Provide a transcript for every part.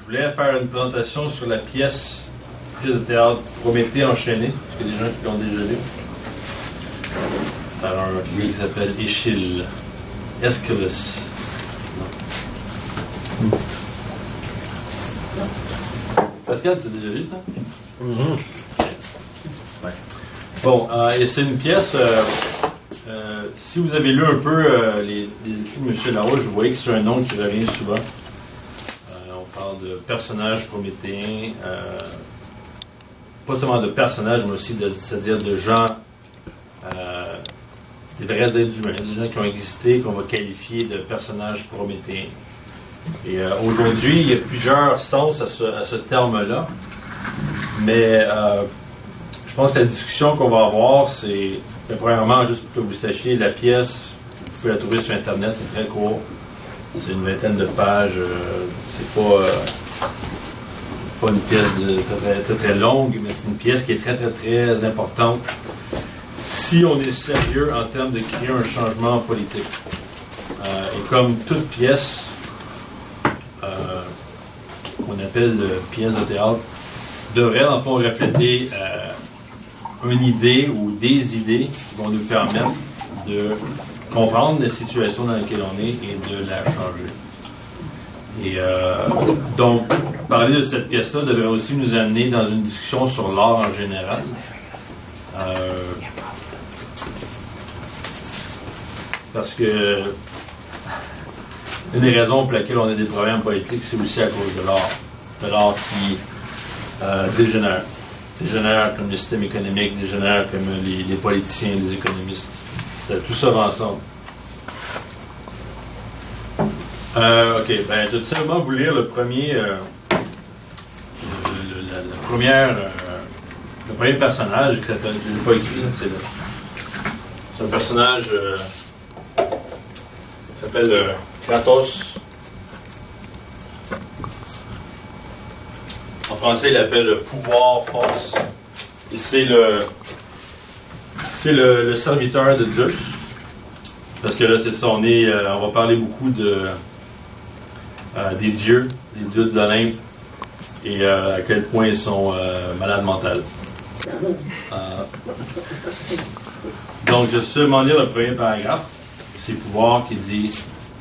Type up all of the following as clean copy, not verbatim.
voulais faire une présentation sur la pièce de théâtre Prométhée enchaîné. Est-ce qu'il y a des gens qui l'ont déjà lu? Par un gars qui s'appelle Échille. Aeschylus. Pascal, tu as déjà lu, ça? Ouais. Bon, et c'est une pièce. Si vous avez lu un peu les écrits de M. Larouche, vous voyez que c'est un nom qui revient souvent. On parle de personnages prométhéens, pas seulement de personnages, mais aussi c'est-à-dire de gens, des vrais êtres humains, des gens qui ont existé, qu'on va qualifier de personnages prométhéens. Et aujourd'hui, il y a plusieurs sens à ce terme-là, mais je pense que la discussion qu'on va avoir, c'est, premièrement, juste pour que vous sachiez, la pièce, vous pouvez la trouver sur Internet, c'est très court, c'est une vingtaine de pages, c'est pas une pièce très, très longue, mais c'est une pièce qui est très, très, très importante si on est sérieux en termes de créer un changement politique. Et comme toute pièce, qu'on appelle pièce de théâtre, devrait en fond refléter une idée ou des idées qui vont nous permettre de comprendre la situation dans laquelle on est et de la changer. Et donc, parler de cette pièce-là devrait aussi nous amener dans une discussion sur l'art en général. Parce que une des raisons pour lesquelles on a des problèmes politiques, c'est aussi à cause de l'art. De l'art qui dégénère. Dégénère comme le système économique, dégénère comme les politiciens, les économistes. Tout ça va ensemble. OK, ben, je vais tout simplement vous lire le premier personnage qui s'appelle, je ne l'ai pas écrit, c'est un personnage qui s'appelle Kratos. En français, il l'appelle le pouvoir force. Et c'est le serviteur de Zeus. Parce que là, c'est ça, on va parler beaucoup des dieux d'Olympe et à quel point ils sont malades mentales. Donc, je vais seulement lire le premier paragraphe. C'est pouvoir qui dit: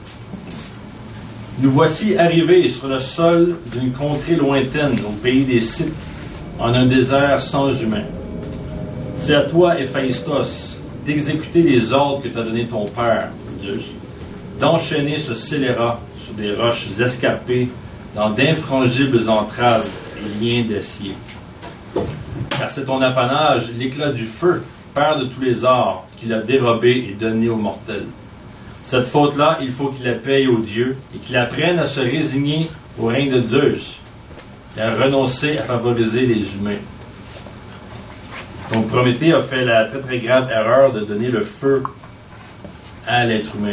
Nous voici arrivés sur le sol d'une contrée lointaine, au pays des Scythes, en un désert sans humains. C'est à toi, Héphaïstos, d'exécuter les ordres que t'a donné ton père, Zeus, d'enchaîner ce scélérat sur des roches escarpées dans d'infrangibles entraves et liens d'acier. Car c'est ton apanage, l'éclat du feu, père de tous les arts, qu'il a dérobé et donné aux mortels. Cette faute-là, il faut qu'il la paye aux dieux et qu'il apprenne à se résigner au règne de Zeus et à renoncer à favoriser les humains. Donc Prométhée a fait la très très grave erreur de donner le feu à l'être humain.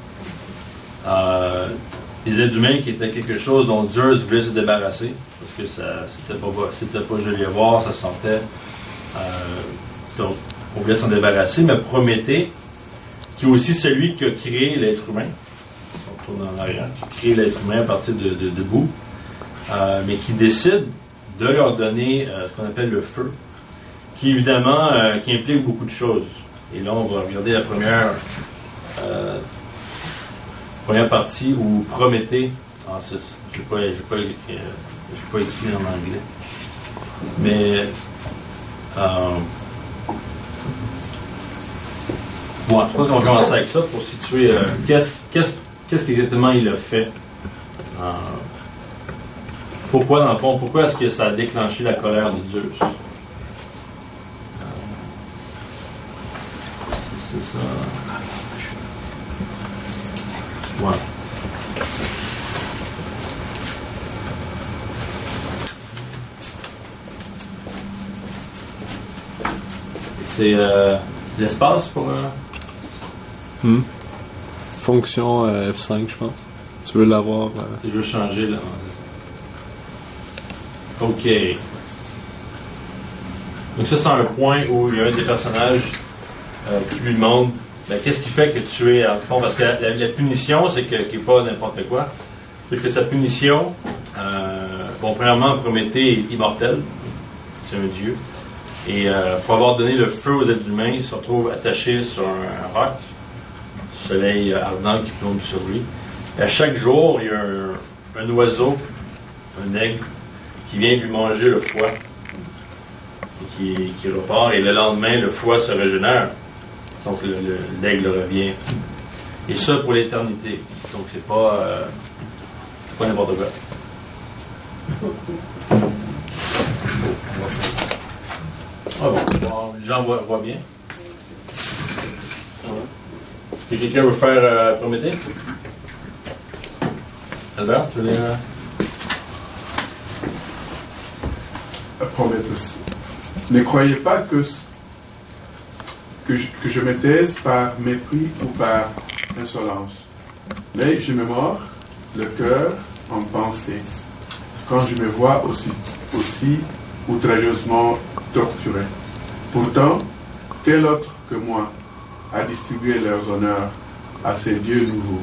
Les êtres humains qui étaient quelque chose dont Zeus voulait se débarrasser, parce que c'était pas joli à voir, ça sentait. Donc on voulait s'en débarrasser, mais Prométhée, qui est aussi celui qui a créé l'être humain, on retourne en arrière, qui a créé l'être humain à partir de boue, mais qui décide de leur donner ce qu'on appelle le feu, qui évidemment qui implique beaucoup de choses. Et là, on va regarder la première partie où Prométhée, je n'ai pas écrit en anglais, mais bon, je pense qu'on va commencer avec ça pour situer qu'est-ce qu'exactement il a fait. Pourquoi, dans le fond, pourquoi est-ce que ça a déclenché la colère de Zeus? C'est ça. Ouais. C'est l'espace pour... Fonction F5, je pense. Tu veux l'avoir... Je veux changer, là. OK. Donc ça, c'est un point où il y a un des personnages qui lui demande qu'est-ce qui fait que tu es en fond, parce que la punition, c'est qui n'est pas n'importe quoi. C'est que sa punition, Bon, premièrement, Prométhée est immortel. C'est un dieu. Et pour avoir donné le feu aux êtres humains, il se retrouve attaché sur un roc, soleil ardent qui plombe sur lui. Et à chaque jour, il y a un oiseau, un aigle, qui vient lui manger le foie, et qui repart. Et le lendemain, le foie se régénère. Donc l'aigle revient. Et ça pour l'éternité. Donc c'est pas n'importe quoi. Ah bon, les gens voient bien. Est-ce que quelqu'un veut faire Prométhée? Albert, tu veux dire? Prométhée. Ne croyez pas que je me taise par mépris ou par insolence, mais je me mords le cœur en pensée quand je me vois aussi outrageusement torturé. Pourtant, quel autre que moi a distribué leurs honneurs à ces dieux nouveaux?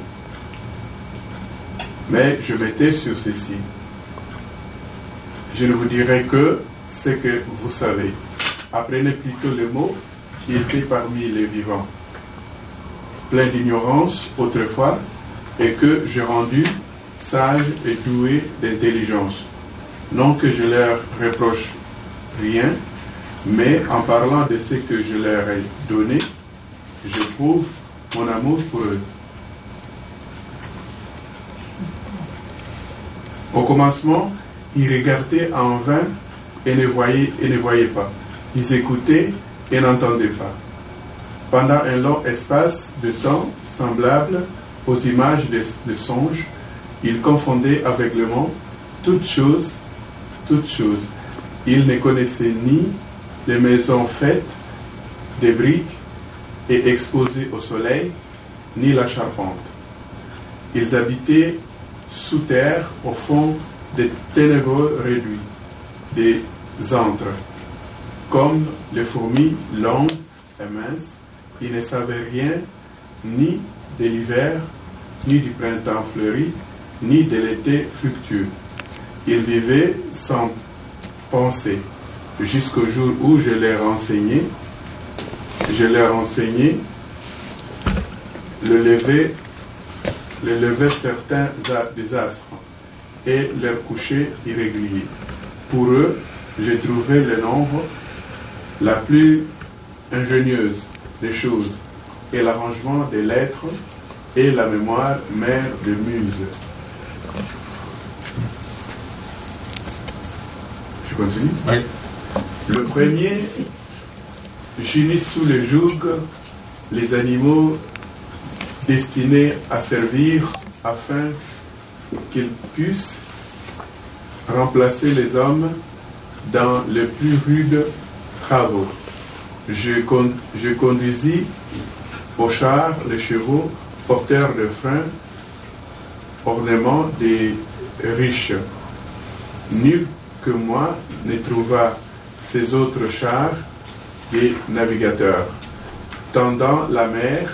Mais je m'étais sur ceci. Je ne vous dirai que ce que vous savez. Apprenez plutôt les mots qui étaient parmi les vivants, plein d'ignorance autrefois, et que j'ai rendu sages et doués d'intelligence. Non que je leur reproche rien, mais en parlant de ce que je leur ai donné, je prouve mon amour pour eux. Au commencement, ils regardaient en vain et ne voyaient pas. Ils écoutaient et n'entendaient pas. Pendant un long espace de temps semblable aux images de songes, ils confondaient aveuglément toutes choses. Ils ne connaissaient ni les maisons faites des briques et exposées au soleil, ni la charpente. Ils habitaient sous terre, au fond des ténébreux réduits, des antres. Comme les fourmis longues et minces, ils ne savaient rien ni de l'hiver, ni du printemps fleuri, ni de l'été fructueux. Ils vivaient sans penser, jusqu'au jour où je leur enseignais le lever certains désastres et leur coucher irrégulier. Pour eux, j'ai trouvé le nombre la plus ingénieuse des choses et l'arrangement des lettres et la mémoire mère de muse. Je continue? Oui. Le premier j'unis sous le joug les animaux destinés à servir afin qu'ils puissent remplacer les hommes dans les plus rudes travaux. Je conduisis au char les chevaux porteurs de freins, ornements des riches. Nul que moi ne trouva ces autres chars et navigateurs, tendant la mer,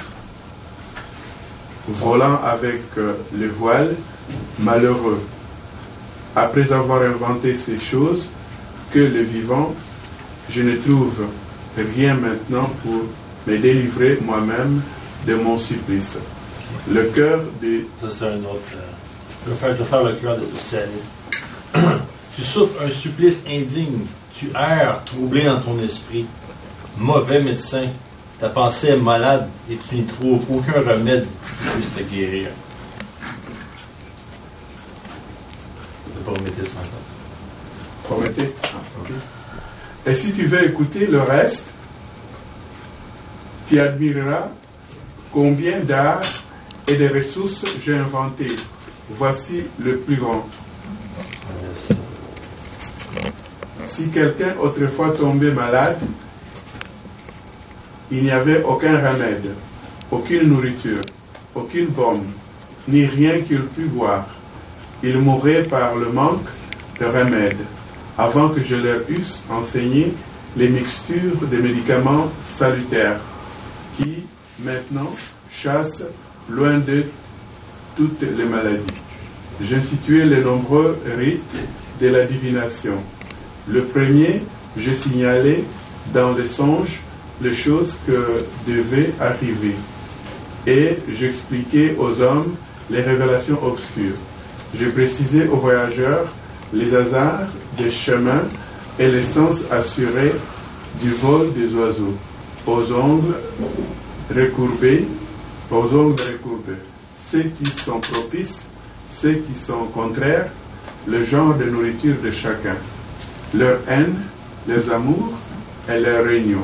volant avec le voile, malheureux. Après avoir inventé ces choses, que le vivant, je ne trouve rien maintenant pour me délivrer moi-même de mon supplice. Le cœur de... Ça, c'est un autre... Je vais faire le cœur de Thucydide. Tu souffres un supplice indigne. Tu erres, troublé dans ton esprit. Mauvais médecin. Ta pensée est malade et tu n'y trouves aucun remède qui puisse te guérir. C'est Prométhée 50. Prométhée. Okay. Et si tu veux écouter le reste, tu admireras combien d'arts et de ressources j'ai inventé. Voici le plus grand. Si quelqu'un autrefois tombait malade, il n'y avait aucun remède, aucune nourriture, aucune baume, ni rien qu'il pût boire. Il mourait par le manque de remède, avant que je leur eusse enseigné les mixtures de médicaments salutaires, qui, maintenant, chassent loin de toutes les maladies. J'instituais les nombreux rites de la divination. Le premier, je signalais dans le songe les choses que devaient arriver. Et j'expliquais aux hommes les révélations obscures. Je précisais aux voyageurs les hasards des chemins et les sens assurés du vol des oiseaux, aux ongles recourbés, ceux qui sont propices, ceux qui sont contraires, le genre de nourriture de chacun, leur haine, leurs amours et leurs réunions.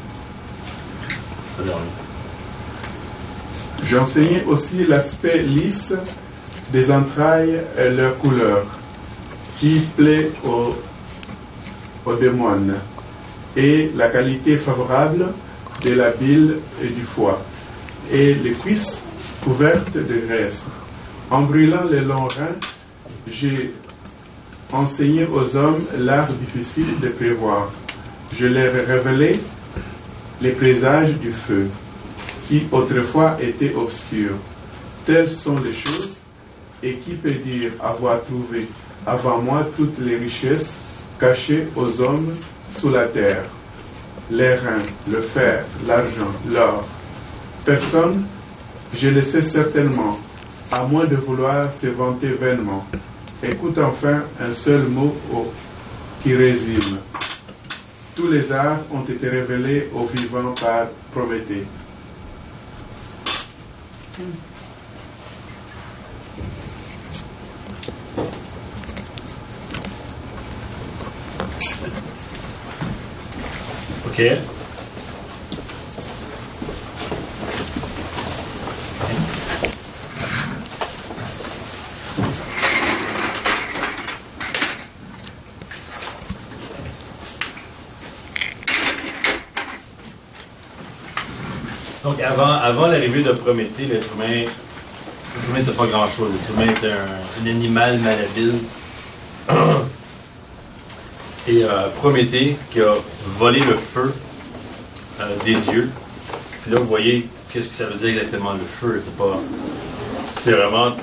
J'enseignais aussi l'aspect lisse des entrailles et leur couleur, qui plaît aux démons, et la qualité favorable de la bile et du foie, et les cuisses couvertes de graisse. En brûlant les longs reins, j'ai enseigné aux hommes l'art difficile de prévoir. Je leur ai révélé les présages du feu, qui autrefois étaient obscurs. Telles sont les choses, et qui peut dire avoir trouvé avant moi toutes les richesses cachées aux hommes sous la terre, les reins, le fer, l'argent, l'or. Personne, je le sais certainement, à moins de vouloir se vanter vainement. Écoute enfin un seul mot qui résume. Tous les arts ont été révélés aux vivants par Prométhée. OK. Donc, avant l'arrivée de Prométhée, l'être humain n'était pas grand-chose. L'être humain était un animal malhabile. Et Prométhée, qui a volé le feu des dieux. Puis là, vous voyez qu'est-ce que ça veut dire exactement le feu. C'est vraiment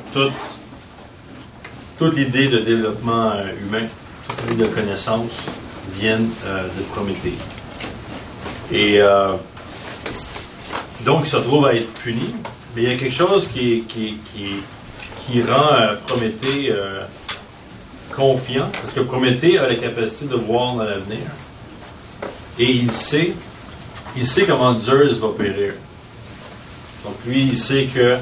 toute l'idée de développement humain, toute l'idée de connaissance viennent de Prométhée. Et donc, il se retrouve à être puni. Mais il y a quelque chose qui rend Prométhée confiant, parce que Prométhée a la capacité de voir dans l'avenir. Et il sait comment Zeus va périr. Donc lui, il sait que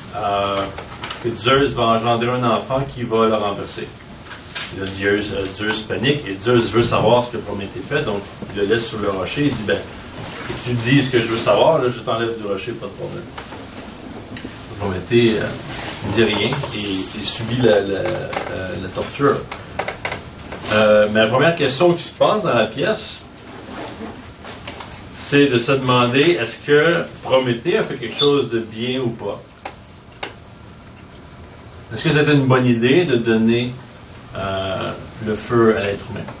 Zeus va engendrer un enfant qui va le renverser. Et là, Zeus panique, et Zeus veut savoir ce que Prométhée fait, donc il le laisse sur le rocher, il dit, ben, tu dis ce que je veux savoir, là, je t'enlève du rocher, pas de problème. Prométhée ne dit rien et il subit la torture. Mais la première question qui se passe dans la pièce, c'est de se demander, est-ce que Prométhée a fait quelque chose de bien ou pas? Est-ce que c'était une bonne idée de donner le feu à l'être humain?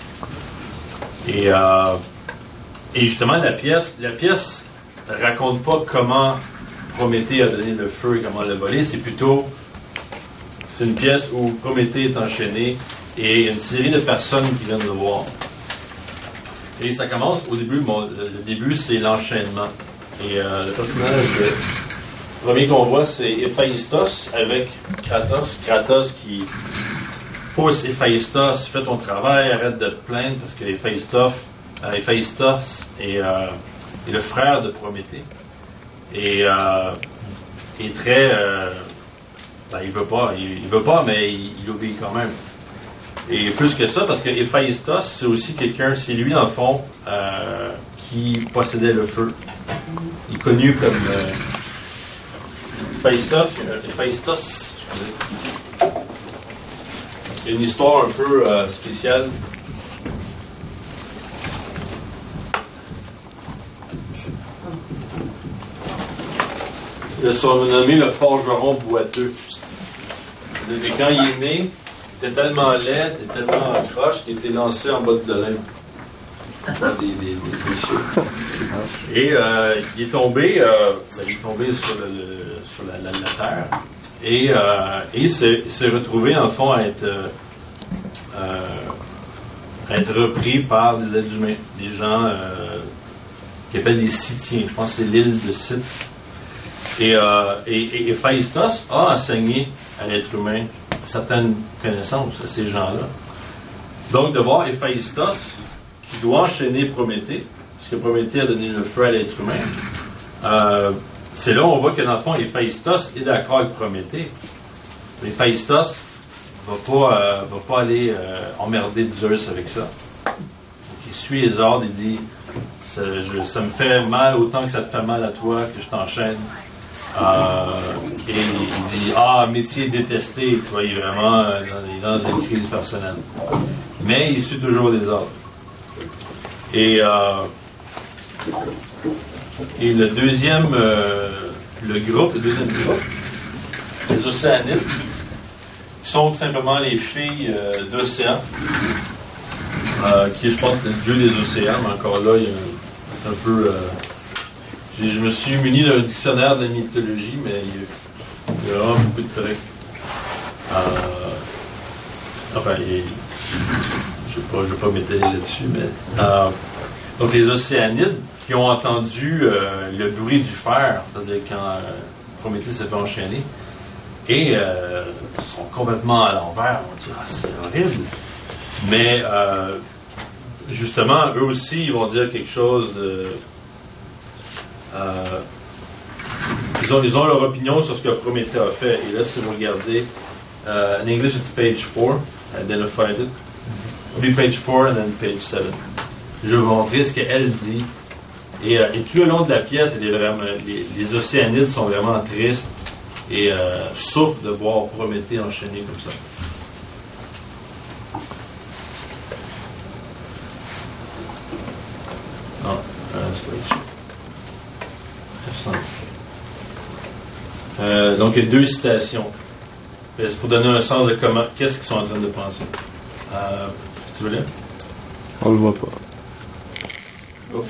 Et justement, la pièce ne raconte pas comment Prométhée a donné le feu et comment l'a volé. C'est une pièce où Prométhée est enchaîné et il y a une série de personnes qui viennent le voir. Et ça commence au début, le début c'est l'enchaînement. Et le personnage, le premier qu'on voit, c'est Héphaïstos avec Kratos. Kratos qui pousse Héphaïstos, fais ton travail, arrête de te plaindre, parce que Héphaïstos est le frère de Prométhée. Et très... il veut pas, mais il obéit quand même. Et plus que ça, parce que Héphaïstos, c'est aussi quelqu'un, c'est lui, dans le fond, qui possédait le feu. Il est connu comme Héphaïstos, excusez. Il y a une histoire un peu spéciale. Ils sont nommés le forgeron boiteux. Et quand il est né, il était tellement laid, il était tellement croche qu'il était lancé en bas de l'Olympe. Des cieux. Et il est tombé sur la terre. Et il s'est retrouvé, en fond, à être être repris par des êtres humains, des gens qui appellent des Scythiens. Je pense que c'est l'île de Scythe. Et Héphaïstos a enseigné à l'être humain certaines connaissances à ces gens-là. Donc, de voir Héphaïstos qui doit enchaîner Prométhée, parce que Prométhée a donné le feu à l'être humain, c'est là où on voit que dans le fond, Héphaïstos est d'accord avec Prométhée. Héphaïstos va pas aller emmerder Zeus avec ça. Donc, il suit les ordres, il dit ça me fait mal autant que ça te fait mal à toi que je t'enchaîne. Et il dit métier détesté, tu vois, il est vraiment dans une crise personnelle. Mais il suit toujours les ordres. Et le deuxième groupe, les Océanides, qui sont tout simplement les filles d'Océan, qui est, je pense, le dieu des océans, mais encore là, c'est un peu... je me suis muni d'un dictionnaire de la mythologie, mais il y a vraiment beaucoup de trucs. Je ne vais pas m'étaler là-dessus, mais... donc, les Océanides qui ont entendu le bruit du fer, c'est-à-dire quand Prométhée s'est fait enchaîner, et sont complètement à l'envers. On dit c'est horrible. Mais justement, eux aussi, ils vont dire quelque chose de... ils ont leur opinion sur ce que Prométhée a fait. Et là, si vous regardez, in English it's page 4, identified it. It'll be page 4 and then page 7. Je vais vous montrer ce qu'elle dit. Et tout le long de la pièce, les Océanides sont vraiment tristes et souffrent de voir Prométhée enchaîner comme ça. Non, F5. Donc, il y a 2 citations. C'est pour donner un sens de comment, qu'est-ce qu'ils sont en train de penser. Tu veux lire? On le voit pas. Oups.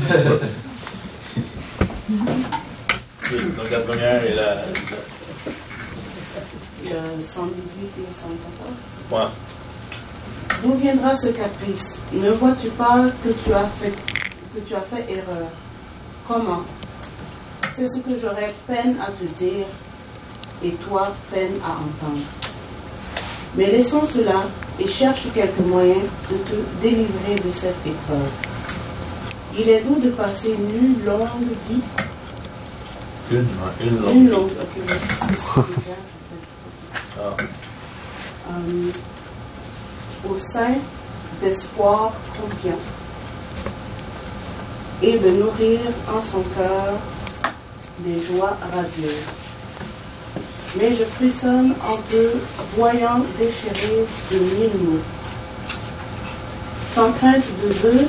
Donc, la première est la... Le 118 et 114. Ouais. D'où viendra ce caprice? Ne vois-tu pas que tu as fait erreur? Comment? C'est ce que j'aurais peine à te dire et toi peine à entendre. Mais laissons cela et cherche quelques moyens de te délivrer de cette épreuve. Il est doux de passer une longue vie. Une longue. Ok, au sein d'espoir confiant et de nourrir en son cœur des joies radieuses. Mais je frissonne en te voyant déchirer de 1000 mots. Sans crainte de Zeus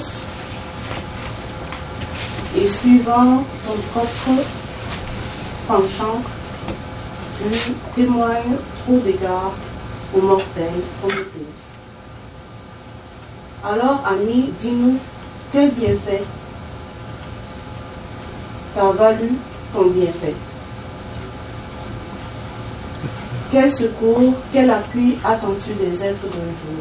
et suivant ton propre penchant, tu témoignes trop d'égards aux mortels Prométhée. Alors, ami, dis-nous, quel bienfait t'a valu ton bienfait? Quel secours, quel appui attends-tu des êtres d'un jour?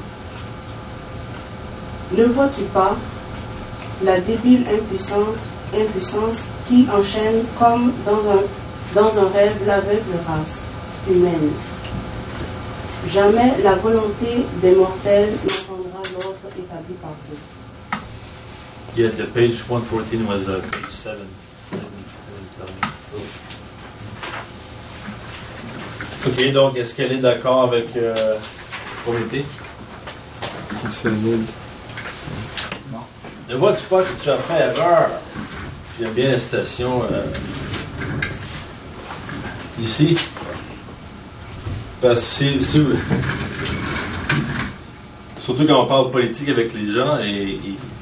Ne vois-tu pas la débile impuissance qui enchaîne comme dans un rêve l'aveugle race humaine? Jamais la volonté des mortels n'entendra l'ordre établi par Zeus. Yeah, the page 114 was page 7. Ok, donc est-ce qu'elle est d'accord avec Prométhée? Océanide. Non. Ne vois-tu pas que tu as fait erreur? J'aime bien la citation ici. Parce que surtout quand on parle politique avec les gens et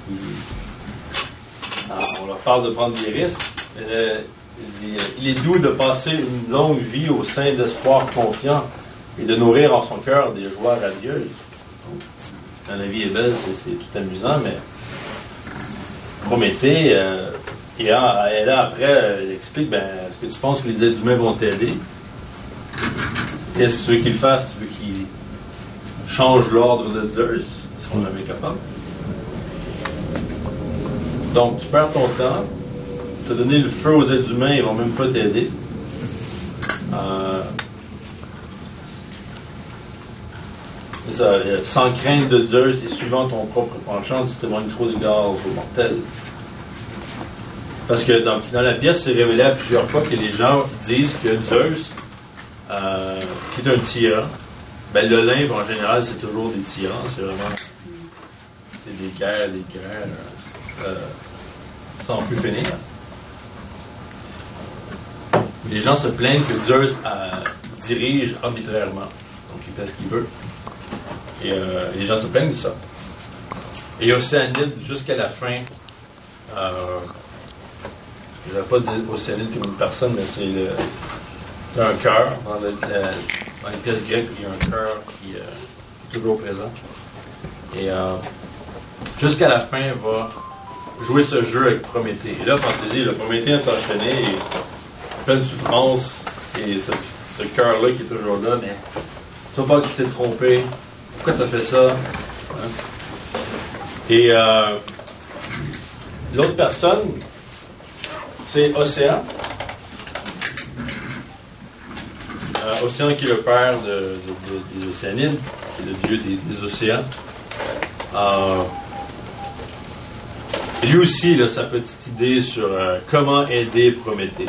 on leur parle de prendre des risques. Il est doux de passer une longue vie au sein d'espoir confiant et de nourrir en son cœur des joies radieuses. Donc, quand la vie est belle, c'est tout amusant, mais Prométhée, elle après, elle explique, est-ce que tu penses que les êtres humains vont t'aider? Qu'est-ce que tu veux qu'ils fassent? Tu veux qu'ils change l'ordre de Zeus. Est-ce qu'on est capable? Donc, tu perds ton temps. Tu as donné le feu aux êtres humains, ils ne vont même pas t'aider. Sans crainte de Zeus et suivant ton propre penchant, tu témoignes trop d'égards aux mortels. Parce que dans la pièce, c'est révélé à plusieurs fois que les gens disent que Zeus, qui est un tyran, ben l'Olympe en général, c'est toujours des tyrans. C'est vraiment des guerres, sans plus finir. Les gens se plaignent que Zeus dirige arbitrairement. Donc il fait ce qu'il veut. Et les gens se plaignent de ça. Et Océanide, jusqu'à la fin, je ne vais pas dire Océanide comme une personne, mais c'est un cœur. Dans les pièces grecques, il y a un cœur qui est toujours présent. Et jusqu'à la fin, va jouer ce jeu avec Prométhée. Et là, pensez-y, le Prométhée est enchaîné, et plein de souffrance, et ce cœur-là qui est toujours là, mais tu vas pas que tu t'es trompé. Pourquoi tu as fait ça? Hein? Et l'autre personne, c'est Océan. Océan qui est le père des Océanides, qui est le dieu des océans. Lui aussi, il a sa petite idée sur comment aider Prométhée.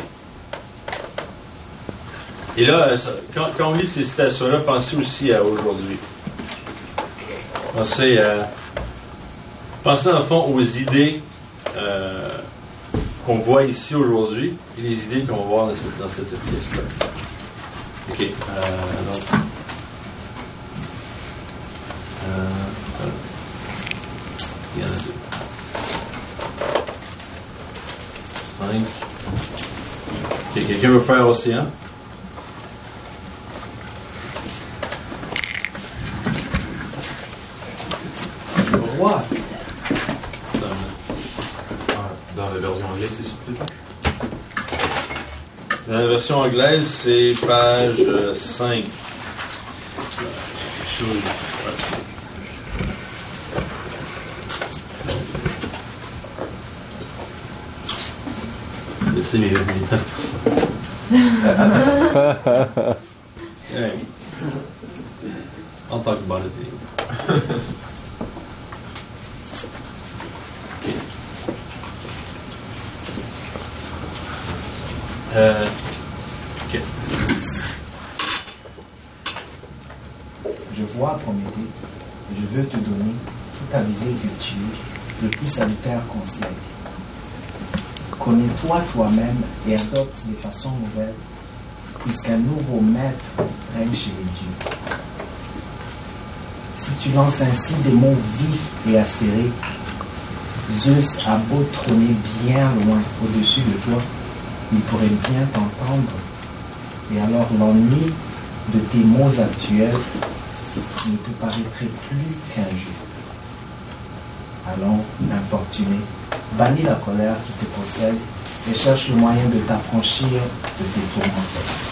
Et là, quand on lit ces citations-là, pensez aussi à aujourd'hui. Pensez dans le fond aux idées qu'on voit ici aujourd'hui et les idées qu'on va voir dans cette pièce-là. OK. Donc, il y en a deux. 5. OK. Quelqu'un veut faire Océan? Roi. Dans la version anglaise, c'est sous-titré. Dans la version anglaise, c'est page 5. Laissez mes notes pour ça. Hey. I'll talk about it. Okay. Je vois Prométhée, et je veux te donner toute la visée que tu es, le plus salutaire conseil. Connais-toi toi-même et adopte des façons nouvelles, puisqu'un nouveau maître règne chez les dieux. Si tu lances ainsi des mots vifs et acérés, Zeus a beau trôner bien loin au-dessus de toi, il pourrait bien t'entendre, et alors l'ennui de tes mots actuels ne te paraîtrait plus qu'un jeu. Allons, infortuné, bannis la colère qui te possède et cherche le moyen de t'affranchir de tes tourments.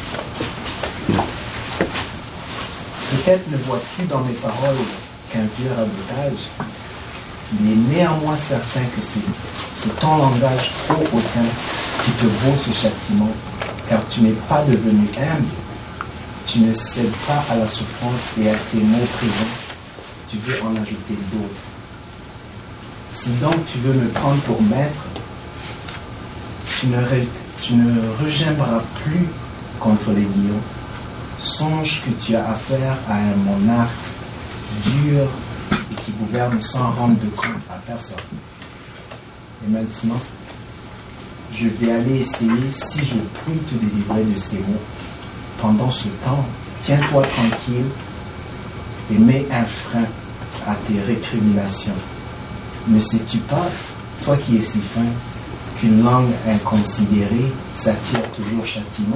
Peut-être ne vois-tu dans mes paroles qu'un vieux rabotage, il est néanmoins certain que c'est ton langage trop hautain qui te vaut ce châtiment, car tu n'es pas devenu humble, tu ne cèdes pas à la souffrance et à tes mots présents, tu veux en ajouter d'autres. Si donc tu veux me prendre pour maître, tu ne regimberas plus contre les lions. Songe que tu as affaire à un monarque dur et qui gouverne sans rendre de compte à personne. Et maintenant, je vais aller essayer si je puis te délivrer de ces mots. Pendant ce temps, tiens-toi tranquille et mets un frein à tes récriminations. Ne sais-tu pas, toi qui es si fin, qu'une langue inconsidérée s'attire toujours châtiment?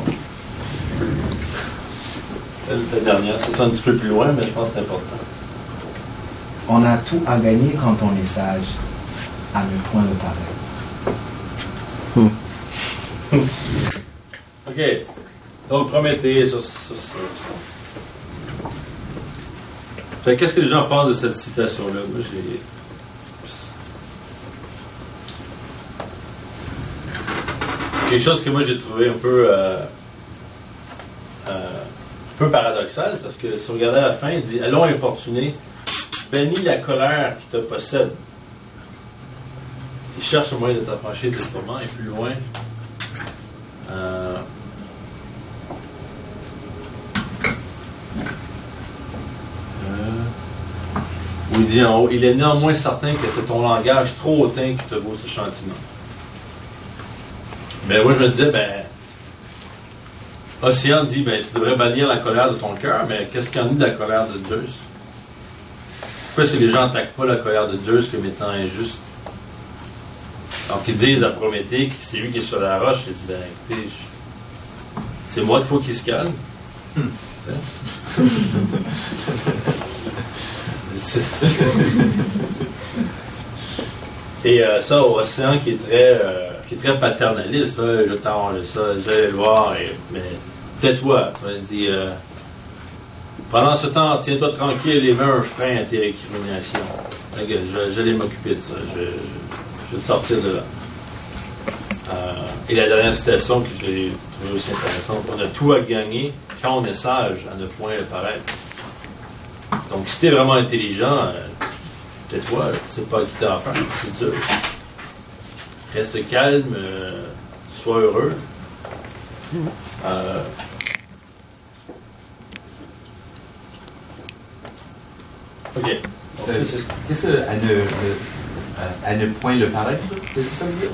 La dernière, c'est un petit peu plus loin, mais je pense que c'est important. On a tout à gagner quand on est sage, à ne point le paraître. OK. Donc, Prométhée, Fait qu'est-ce que les gens pensent de cette citation-là? Moi, j'ai... Quelque chose que moi j'ai trouvé un peu paradoxal, parce que si vous regardez à la fin, il dit « Allons, infortuné, bénis la colère qui te possède. » Il cherche le moyen de t'affranchir de tes tourments, et plus loin. Où il dit en haut, il est néanmoins certain que c'est ton langage trop hautain qui te vaut ce châtiment. Mais moi je me disais, Océan dit, tu devrais bannir la colère de ton cœur, mais qu'est-ce qu'il y en a de la colère de Zeus? Pourquoi est-ce que les gens n'attaquent pas la colère de Zeus comme étant injuste? Donc ils disent à Prométhée que c'est lui qui est sur la roche, il dit, écoutez, c'est moi qu'il faut qu'il se calme. Et ça, Océan qui est très paternaliste, je t'arrange ça, je vais le voir, mais tais-toi. Il dit, pendant ce temps, tiens-toi tranquille et mets un frein à tes récriminations. Je vais m'occuper de ça, je vais te sortir de là. Et la dernière citation que j'ai trouvée aussi intéressante, on a tout à gagner quand on est sage à ne point le paraître. Donc si tu es vraiment intelligent, tais-toi, tu sais pas qui t'as affaire, c'est dur. Reste calme, sois heureux. Ok. Qu'est-ce que à ne point le paraître, qu'est-ce que ça veut dire?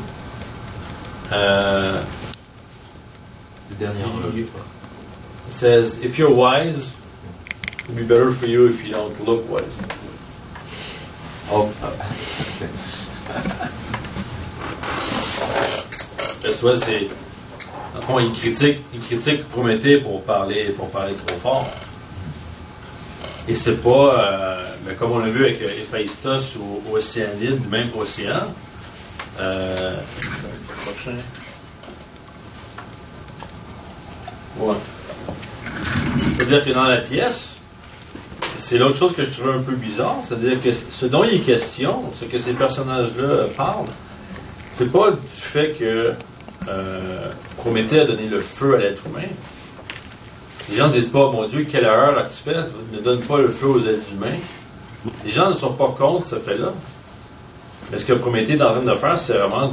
Le dernier it says, if you're wise, it'll be better for you if you don't look wise. Oh. Tu vois, c'est. En fond, il critique Prométhée pour parler trop fort. Et c'est pas, mais comme on l'a vu avec Héphaïstos ou Océanide, même Océan. Ouais. C'est-à-dire que dans la pièce, c'est l'autre chose que je trouvais un peu bizarre, c'est-à-dire que ce dont il est question, ce que ces personnages-là parlent, c'est pas du fait que Prométhée a donné le feu à l'être humain. Les gens ne disent pas, mon Dieu, quelle erreur as-tu fait? Ne donne pas le feu aux êtres humains. Les gens ne sont pas contre ce fait-là. Mais ce que Prométhée est en train de faire, c'est vraiment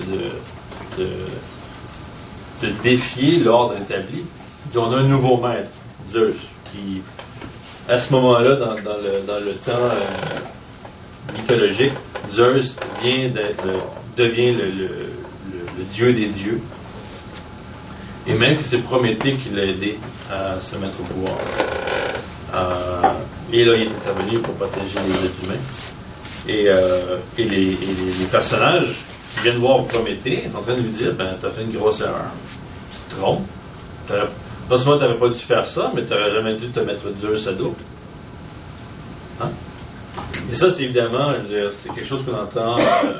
de défier l'ordre établi. Il dit, on a un nouveau maître, Zeus, qui, à ce moment-là, dans le temps mythologique, Zeus devient le dieu des dieux. Et même que c'est Prométhée qui l'a aidé à se mettre au pouvoir. Et là, il est intervenu pour protéger les êtres humains. Et les personnages qui viennent voir Prométhée sont en train de lui dire, t'as fait une grosse erreur. Tu te trompes. Non seulement t'aurais pas dû faire ça, mais t'aurais jamais dû te mettre Zeus à dos. Hein? Et ça, c'est évidemment, je veux dire, c'est quelque chose qu'on entend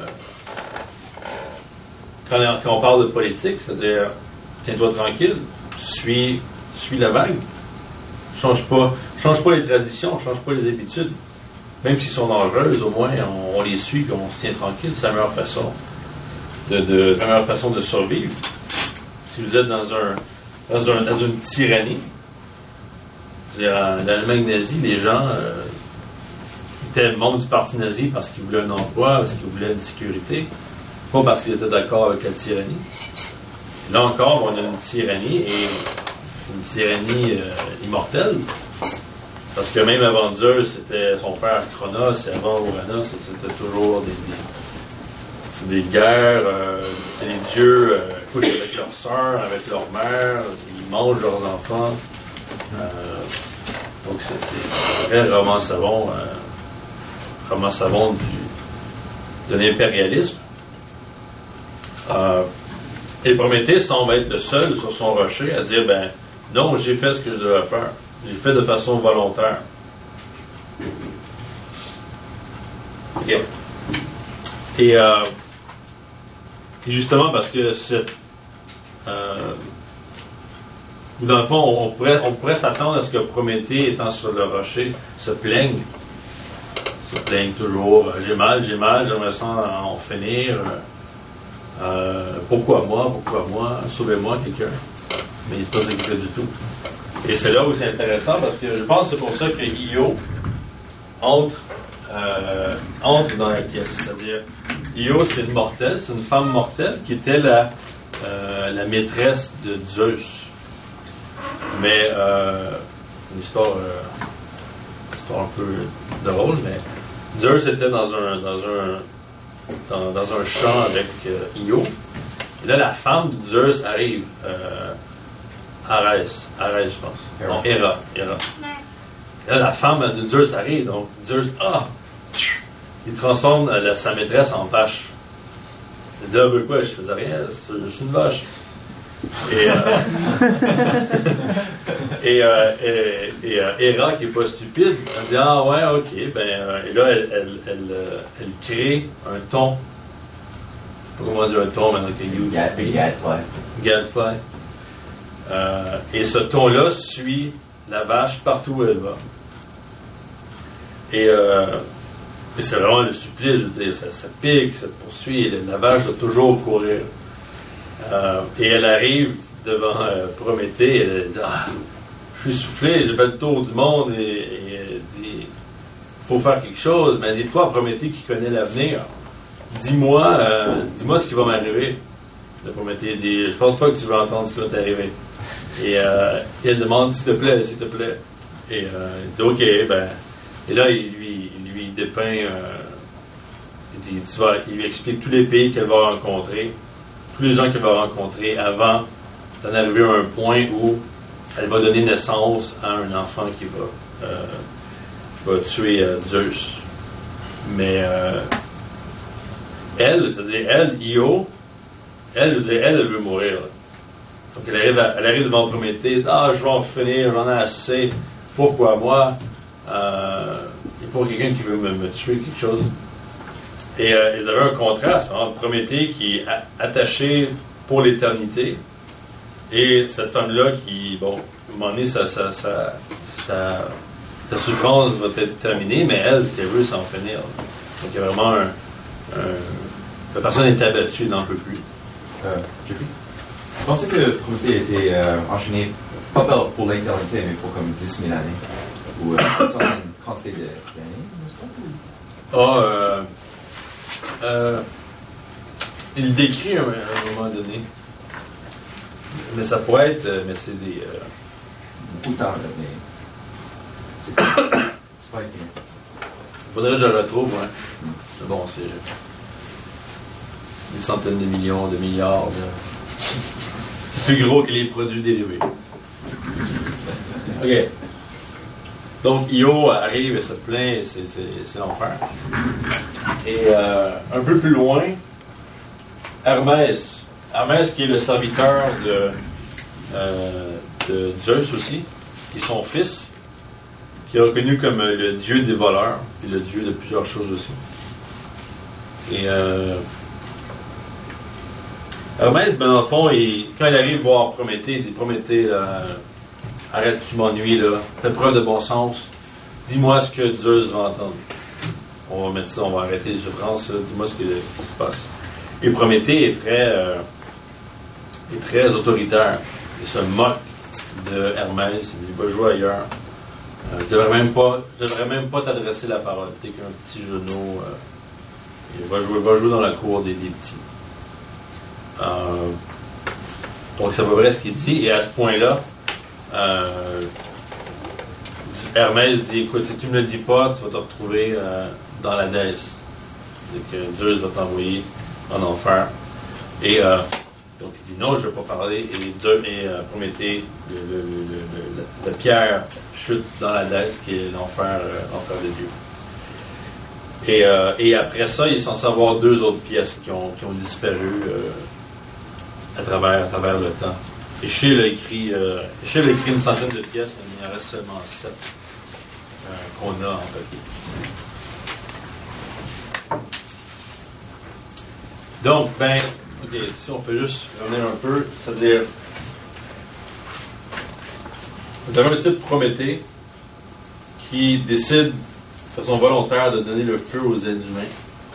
quand on parle de politique, c'est-à-dire, tiens-toi tranquille, suis la vague. Change pas les traditions, change pas les habitudes. Même s'ils sont dangereuses, au moins on les suit et on se tient tranquille. C'est la meilleure façon de survivre. Si vous êtes dans une tyrannie, dans l'Allemagne nazie, les gens étaient membres du parti nazi parce qu'ils voulaient un emploi, parce qu'ils voulaient une sécurité, pas parce qu'ils étaient d'accord avec la tyrannie. Là encore, on a une tyrannie, et une tyrannie immortelle, parce que même avant Zeus, c'était son père Cronos, et avant Ouranos, c'était toujours des guerres, c'est les dieux couchent avec leurs sœurs, avec leurs mères, ils mangent leurs enfants. Donc c'est un vrai roman savon de l'impérialisme. Et Prométhée semble être le seul sur son rocher à dire, non, j'ai fait ce que je devais faire. J'ai fait de façon volontaire. OK. Et justement, parce que Ou dans le fond, on pourrait s'attendre à ce que Prométhée, étant sur le rocher, se plaigne toujours. J'ai mal, j'aimerais ça en finir. Pourquoi moi? Sauvez-moi quelqu'un. Mais il ne se passe quelque chose du tout. Et c'est là où c'est intéressant parce que je pense que c'est pour ça que Io entre dans la pièce. C'est-à-dire, Io, c'est une mortelle, c'est une femme mortelle qui était la maîtresse de Zeus. Mais, une histoire un peu drôle, mais Zeus était dans un champ avec Io. Et là, la femme de Zeus arrive, Arès, je pense. Non, Héra. Et là, la femme de Zeus arrive, donc Zeus, il transforme sa maîtresse en vache. Il dit, ben quoi, je faisais rien, je suis une vache. Et Héra, qui n'est pas stupide, elle dit, ah ouais, ok, et là, elle crée un thon. Je ne sais pas comment dire un thon maintenant que Gadfly. Et ce thon-là suit la vache partout où elle va. Et c'est vraiment le supplice, je veux dire, ça pique, ça poursuit, et la vache doit toujours courir. Et elle arrive devant Prométhée, et elle dit, je suis soufflé, j'ai fait le tour du monde, et elle dit, il faut faire quelque chose. Mais elle dit, toi, Prométhée qui connais l'avenir, dis-moi ce qui va m'arriver. Le Prométhée dit, je pense pas que tu vas entendre ce qui va t'arriver. Et elle demande, s'il te plaît. Et il dit, ok, et là, il lui dépeint, il lui explique tous les pays qu'elle va rencontrer, tous les gens qu'elle va rencontrer avant d'en arriver à un point où elle va donner naissance à un enfant qui va tuer Zeus. Mais Io, elle veut mourir. Là. Donc elle arrive devant Prométhée, je vais en finir, j'en ai assez, pourquoi moi? Et pour quelqu'un qui veut me tuer quelque chose. Et ils avaient un contraste entre Prométhée qui est attaché pour l'éternité et cette femme-là qui, à un moment donné, sa souffrance va être terminée, mais elle, ce qu'elle veut, c'est en finir. Donc il y a vraiment la personne est abattue, n'en peut plus. Je pensais que Prométhée était enchaîné, pas pour l'éternité, mais pour comme 10 000 années. Ou une certaine quantité d'années, n'est-ce pas? Il décrit à un moment donné. Mais ça pourrait être. Mais c'est des. Beaucoup de temps, là, mais. C'est pas écrit. Il faudrait que je le retrouve, ouais. Mais bon, c'est. Des centaines de millions, de milliards. C'est plus gros que les produits dérivés. OK. Donc, Io arrive et se plaint, c'est l'enfer. Et un peu plus loin, Hermès qui est le serviteur de Zeus aussi, qui est son fils, qui est reconnu comme le dieu des voleurs, et le dieu de plusieurs choses aussi. Et Hermès, dans le fond, quand il arrive voir Prométhée, il dit, Prométhée, arrête, tu m'ennuies, là. Fais preuve de bon sens. Dis-moi ce que Zeus va entendre. On va mettre ça, on va arrêter les souffrances. Dis-moi ce qui se passe. Et Prométhée est très autoritaire. Il se moque de Hermès. Il dit, va jouer ailleurs. Je devrais même pas t'adresser la parole. T'es qu'un petit genou. Va jouer dans la cour des petits. Donc, c'est à peu près ce qu'il dit. Et à ce point-là, Hermès dit, écoute, si tu me le dis pas, tu vas te retrouver dans la dèse. C'est-à-dire que Zeus va t'envoyer en enfer. Et donc il dit non, je ne vais pas parler. Et Prométhée, la pierre chute dans la dèse, qui est l'enfer de Dieu. Et après ça, il est censé avoir 2 autres pièces qui ont disparu à travers le temps. Et Schill a écrit une centaine de pièces, mais il en reste seulement 7 qu'on a en papier. Donc, ok, si on fait juste revenir un peu, c'est-à-dire, Vous avez un type Prométhée qui décide de façon volontaire de donner le feu aux êtres humains.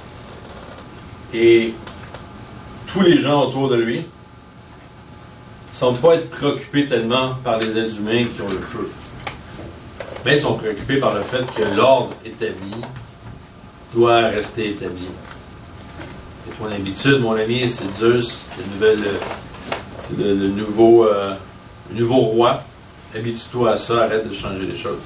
Et tous les gens autour de lui ne semblent pas être préoccupés tellement par les êtres humains qui ont le feu. Mais ils sont préoccupés par le fait que l'ordre établi doit rester établi. Et ton habitude, mon ami, c'est Zeus, c'est le nouveau roi. Habitue-toi à ça, arrête de changer les choses.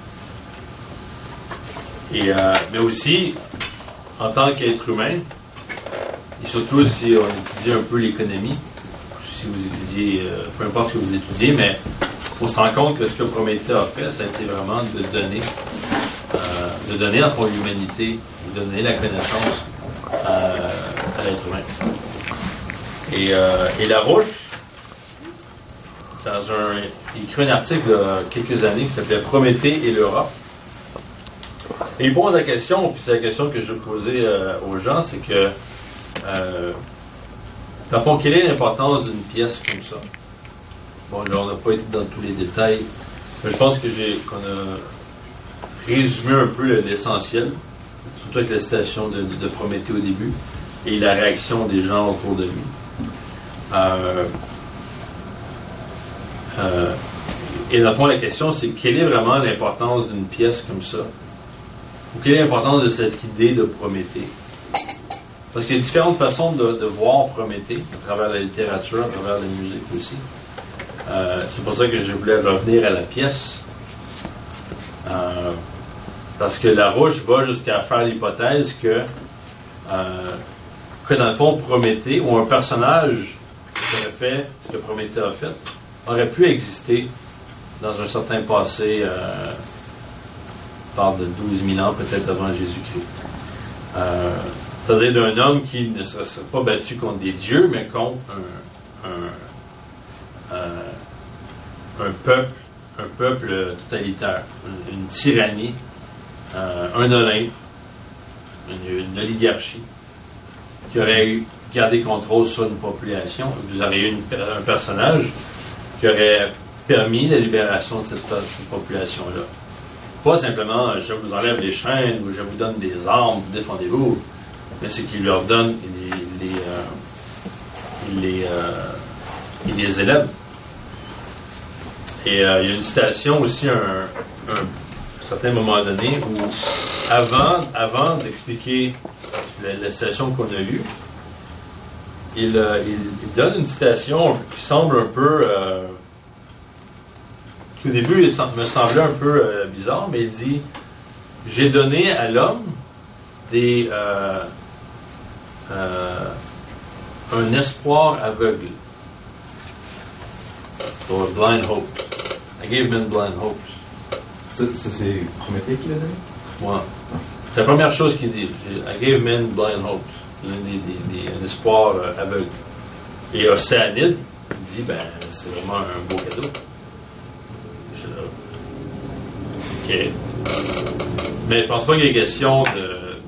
Et, mais aussi, en tant qu'être humain, et surtout si on étudie un peu l'économie, si vous étudiez, peu importe ce que vous étudiez, mais on se rend compte que ce que Prométhée a fait, ça a été vraiment de donner en fond l'humanité, de donner la connaissance à l'être humain. Et La Rouche, il a écrit un article il y a quelques années qui s'appelait Prométhée et l'Europe. Et il pose la question, puis c'est la question que je vais poser aux gens, c'est que, dans le fond, quelle est l'importance d'une pièce comme ça? Bon, là, on n'a pas été dans tous les détails, mais je pense qu'on a résumé un peu l'essentiel, surtout avec la citation de Prométhée au début, et la réaction des gens autour de lui. Et dans le fond, la question, c'est quelle est vraiment l'importance d'une pièce comme ça? Ou quelle est l'importance de cette idée de Prométhée? Parce qu'il y a différentes façons de voir Prométhée, à travers la littérature, à travers la musique aussi. C'est pour ça que je voulais revenir à la pièce. Parce que La Rouche va jusqu'à faire l'hypothèse que dans le fond, Prométhée, ou un personnage qui aurait fait ce que Prométhée a fait, aurait pu exister dans un certain passé, on parle de 12 000 ans peut-être avant Jésus-Christ. C'est-à-dire d'un homme qui ne serait pas battu contre des dieux, mais contre un peuple totalitaire, une tyrannie, un Olympe, une oligarchie, qui aurait gardé contrôle sur une population. Vous auriez eu un personnage qui aurait permis la libération de cette population-là. Pas simplement, je vous enlève les chaînes ou je vous donne des armes, défendez-vous, mais c'est qu'il leur donne, il les élève. Et il y a une citation aussi, un certain moment donné, où avant d'expliquer la citation qu'on a eue, il donne une citation qui semble un peu... qui au début me semblait un peu bizarre, mais il dit « J'ai donné à l'homme un espoir aveugle. » Or blind hope. I gave men blind hopes. Ça c'est Prométhée qui l'a donné? Ouais. C'est la première chose qu'il dit. I gave men blind hopes. Un espoir aveugle. Et Océanide, il dit, c'est vraiment un beau cadeau. OK. Mais je pense pas qu'il y ait question de...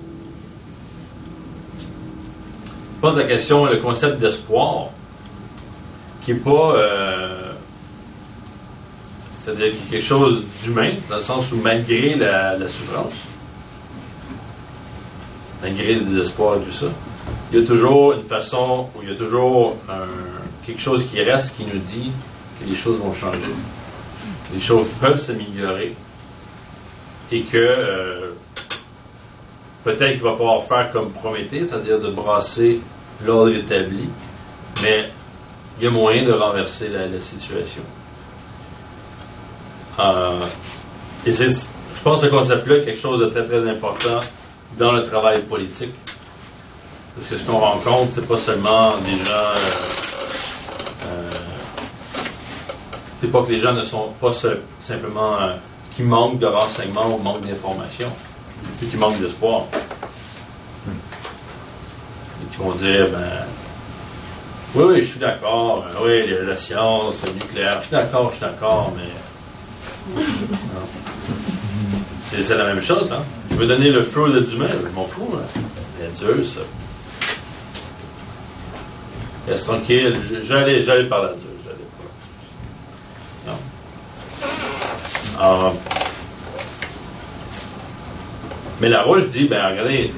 Je pense que la question, le concept d'espoir, qui n'est pas... c'est-à-dire qu'il y a quelque chose d'humain, dans le sens où malgré la souffrance, malgré le désespoir et tout ça, il y a toujours une façon, où il y a toujours quelque chose qui reste qui nous dit que les choses vont changer. Les choses peuvent s'améliorer et que peut-être qu'il va falloir faire comme Prométhée, c'est-à-dire de brasser l'ordre établi, mais il y a moyen de renverser la situation. Et je pense que ce concept-là est quelque chose de très très important dans le travail politique. Parce que ce qu'on rencontre, c'est pas seulement des gens... c'est pas que les gens ne sont pas simplement qui manquent de renseignements ou manquent d'informations, mais qui manquent d'espoir. Et qui vont dire, oui, je suis d'accord, oui, la science, le nucléaire, je suis d'accord, mais... Non. C'est la même chose, hein? Tu veux donner le feu aux êtres humains, je m'en fous, hein? Il y a Zeus. Reste tranquille, j'allais parler à Zeus. Non. Mais Larouche dit, regardez,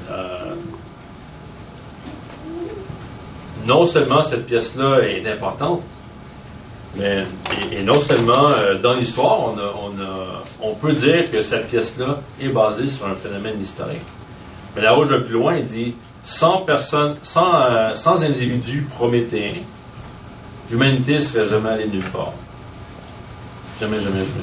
non seulement cette pièce-là est importante, mais et non seulement dans l'histoire, on peut dire que cette pièce-là est basée sur un phénomène historique. Mais Larouche va plus loin, il dit, sans individus prométhéens, l'humanité ne serait jamais allée nulle part. Jamais.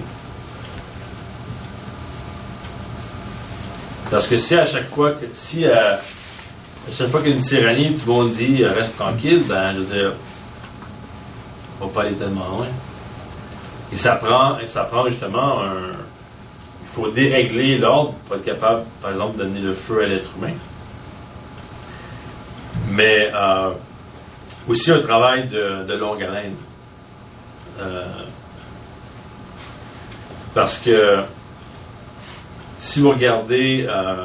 Parce que si à chaque fois qu'il y a une tyrannie, tout le monde dit reste tranquille, je veux dire, on va pas aller tellement loin. Et ça prend justement il faut dérégler l'ordre pour être capable, par exemple, de donner le feu à l'être humain. Mais aussi un travail de longue haleine. Parce que si vous regardez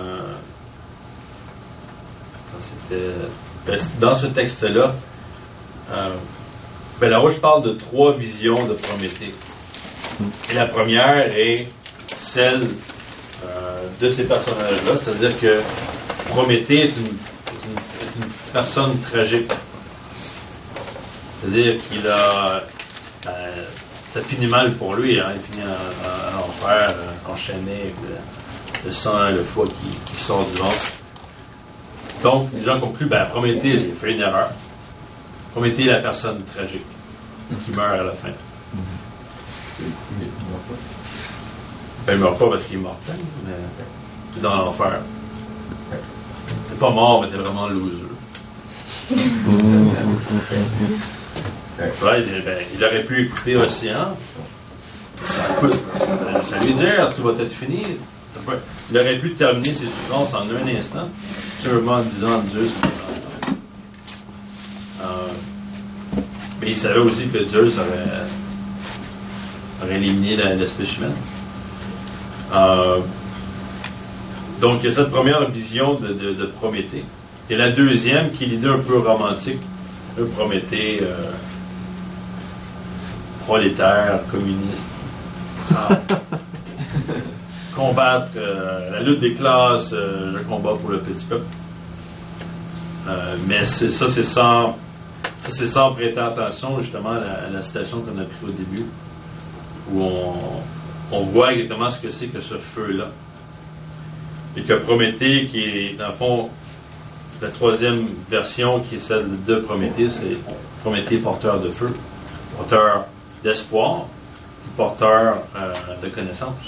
dans ce texte-là, Larouche parle de 3 visions de Prométhée. Et la première est celle de ces personnages-là, c'est-à-dire que Prométhée est une personne tragique. C'est-à-dire qu'il a... ça finit mal pour lui, hein. Il finit en enfer, enchaîné avec le sang et le foie qui sort du ventre. Donc, les gens concluent, Prométhée, il fait une erreur. Prométhée est la personne tragique qui meurt à la fin. Il ne meurt pas parce qu'il est mortel, mais il est dans l'enfer. T'es pas mort, mais t'es vraiment loser. Il aurait pu écouter Océan. Ça lui dire, tout va être fini. Il aurait pu terminer ses souffrances en un instant, sûrement en disant Dieu. Mais il savait aussi que Dieu aurait éliminé l'espèce humaine. Donc, il y a cette première vision de Prométhée. Et la deuxième, qui est l'idée un peu romantique, de Prométhée prolétaire, communiste. Combattre la lutte des classes, je combats pour le petit peuple. Mais c'est sans prêter attention justement à la citation qu'on a prise au début, où on voit exactement ce que c'est que ce feu-là. Et que Prométhée, qui est dans le fond la troisième version, qui est celle de Prométhée, c'est Prométhée porteur de feu, porteur d'espoir, porteur de connaissance.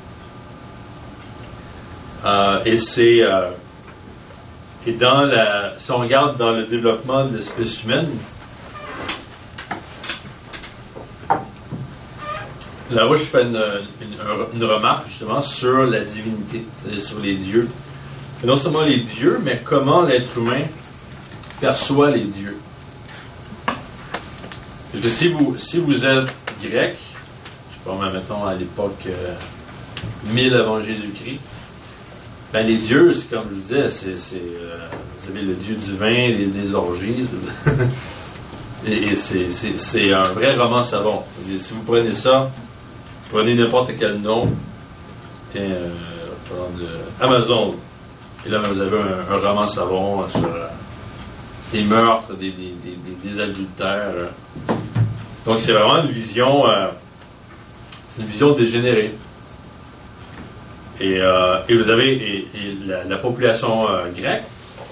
Et si on regarde dans le développement de l'espèce humaine, Larouche fait une remarque justement sur la divinité, c'est-à-dire sur les dieux. Et non seulement les dieux, mais comment l'être humain perçoit les dieux. Parce que si vous êtes grec, je sais pas, mettons à l'époque 1000 avant Jésus-Christ, les dieux, c'est comme je vous disais, vous avez le dieu du vin, des orgies, et c'est un vrai roman savon. Si vous prenez ça, prenez n'importe quel nom, Amazon, et là vous avez un roman savon sur des meurtres, des adultères. Donc c'est vraiment une vision dégénérée. Et vous avez la population grecque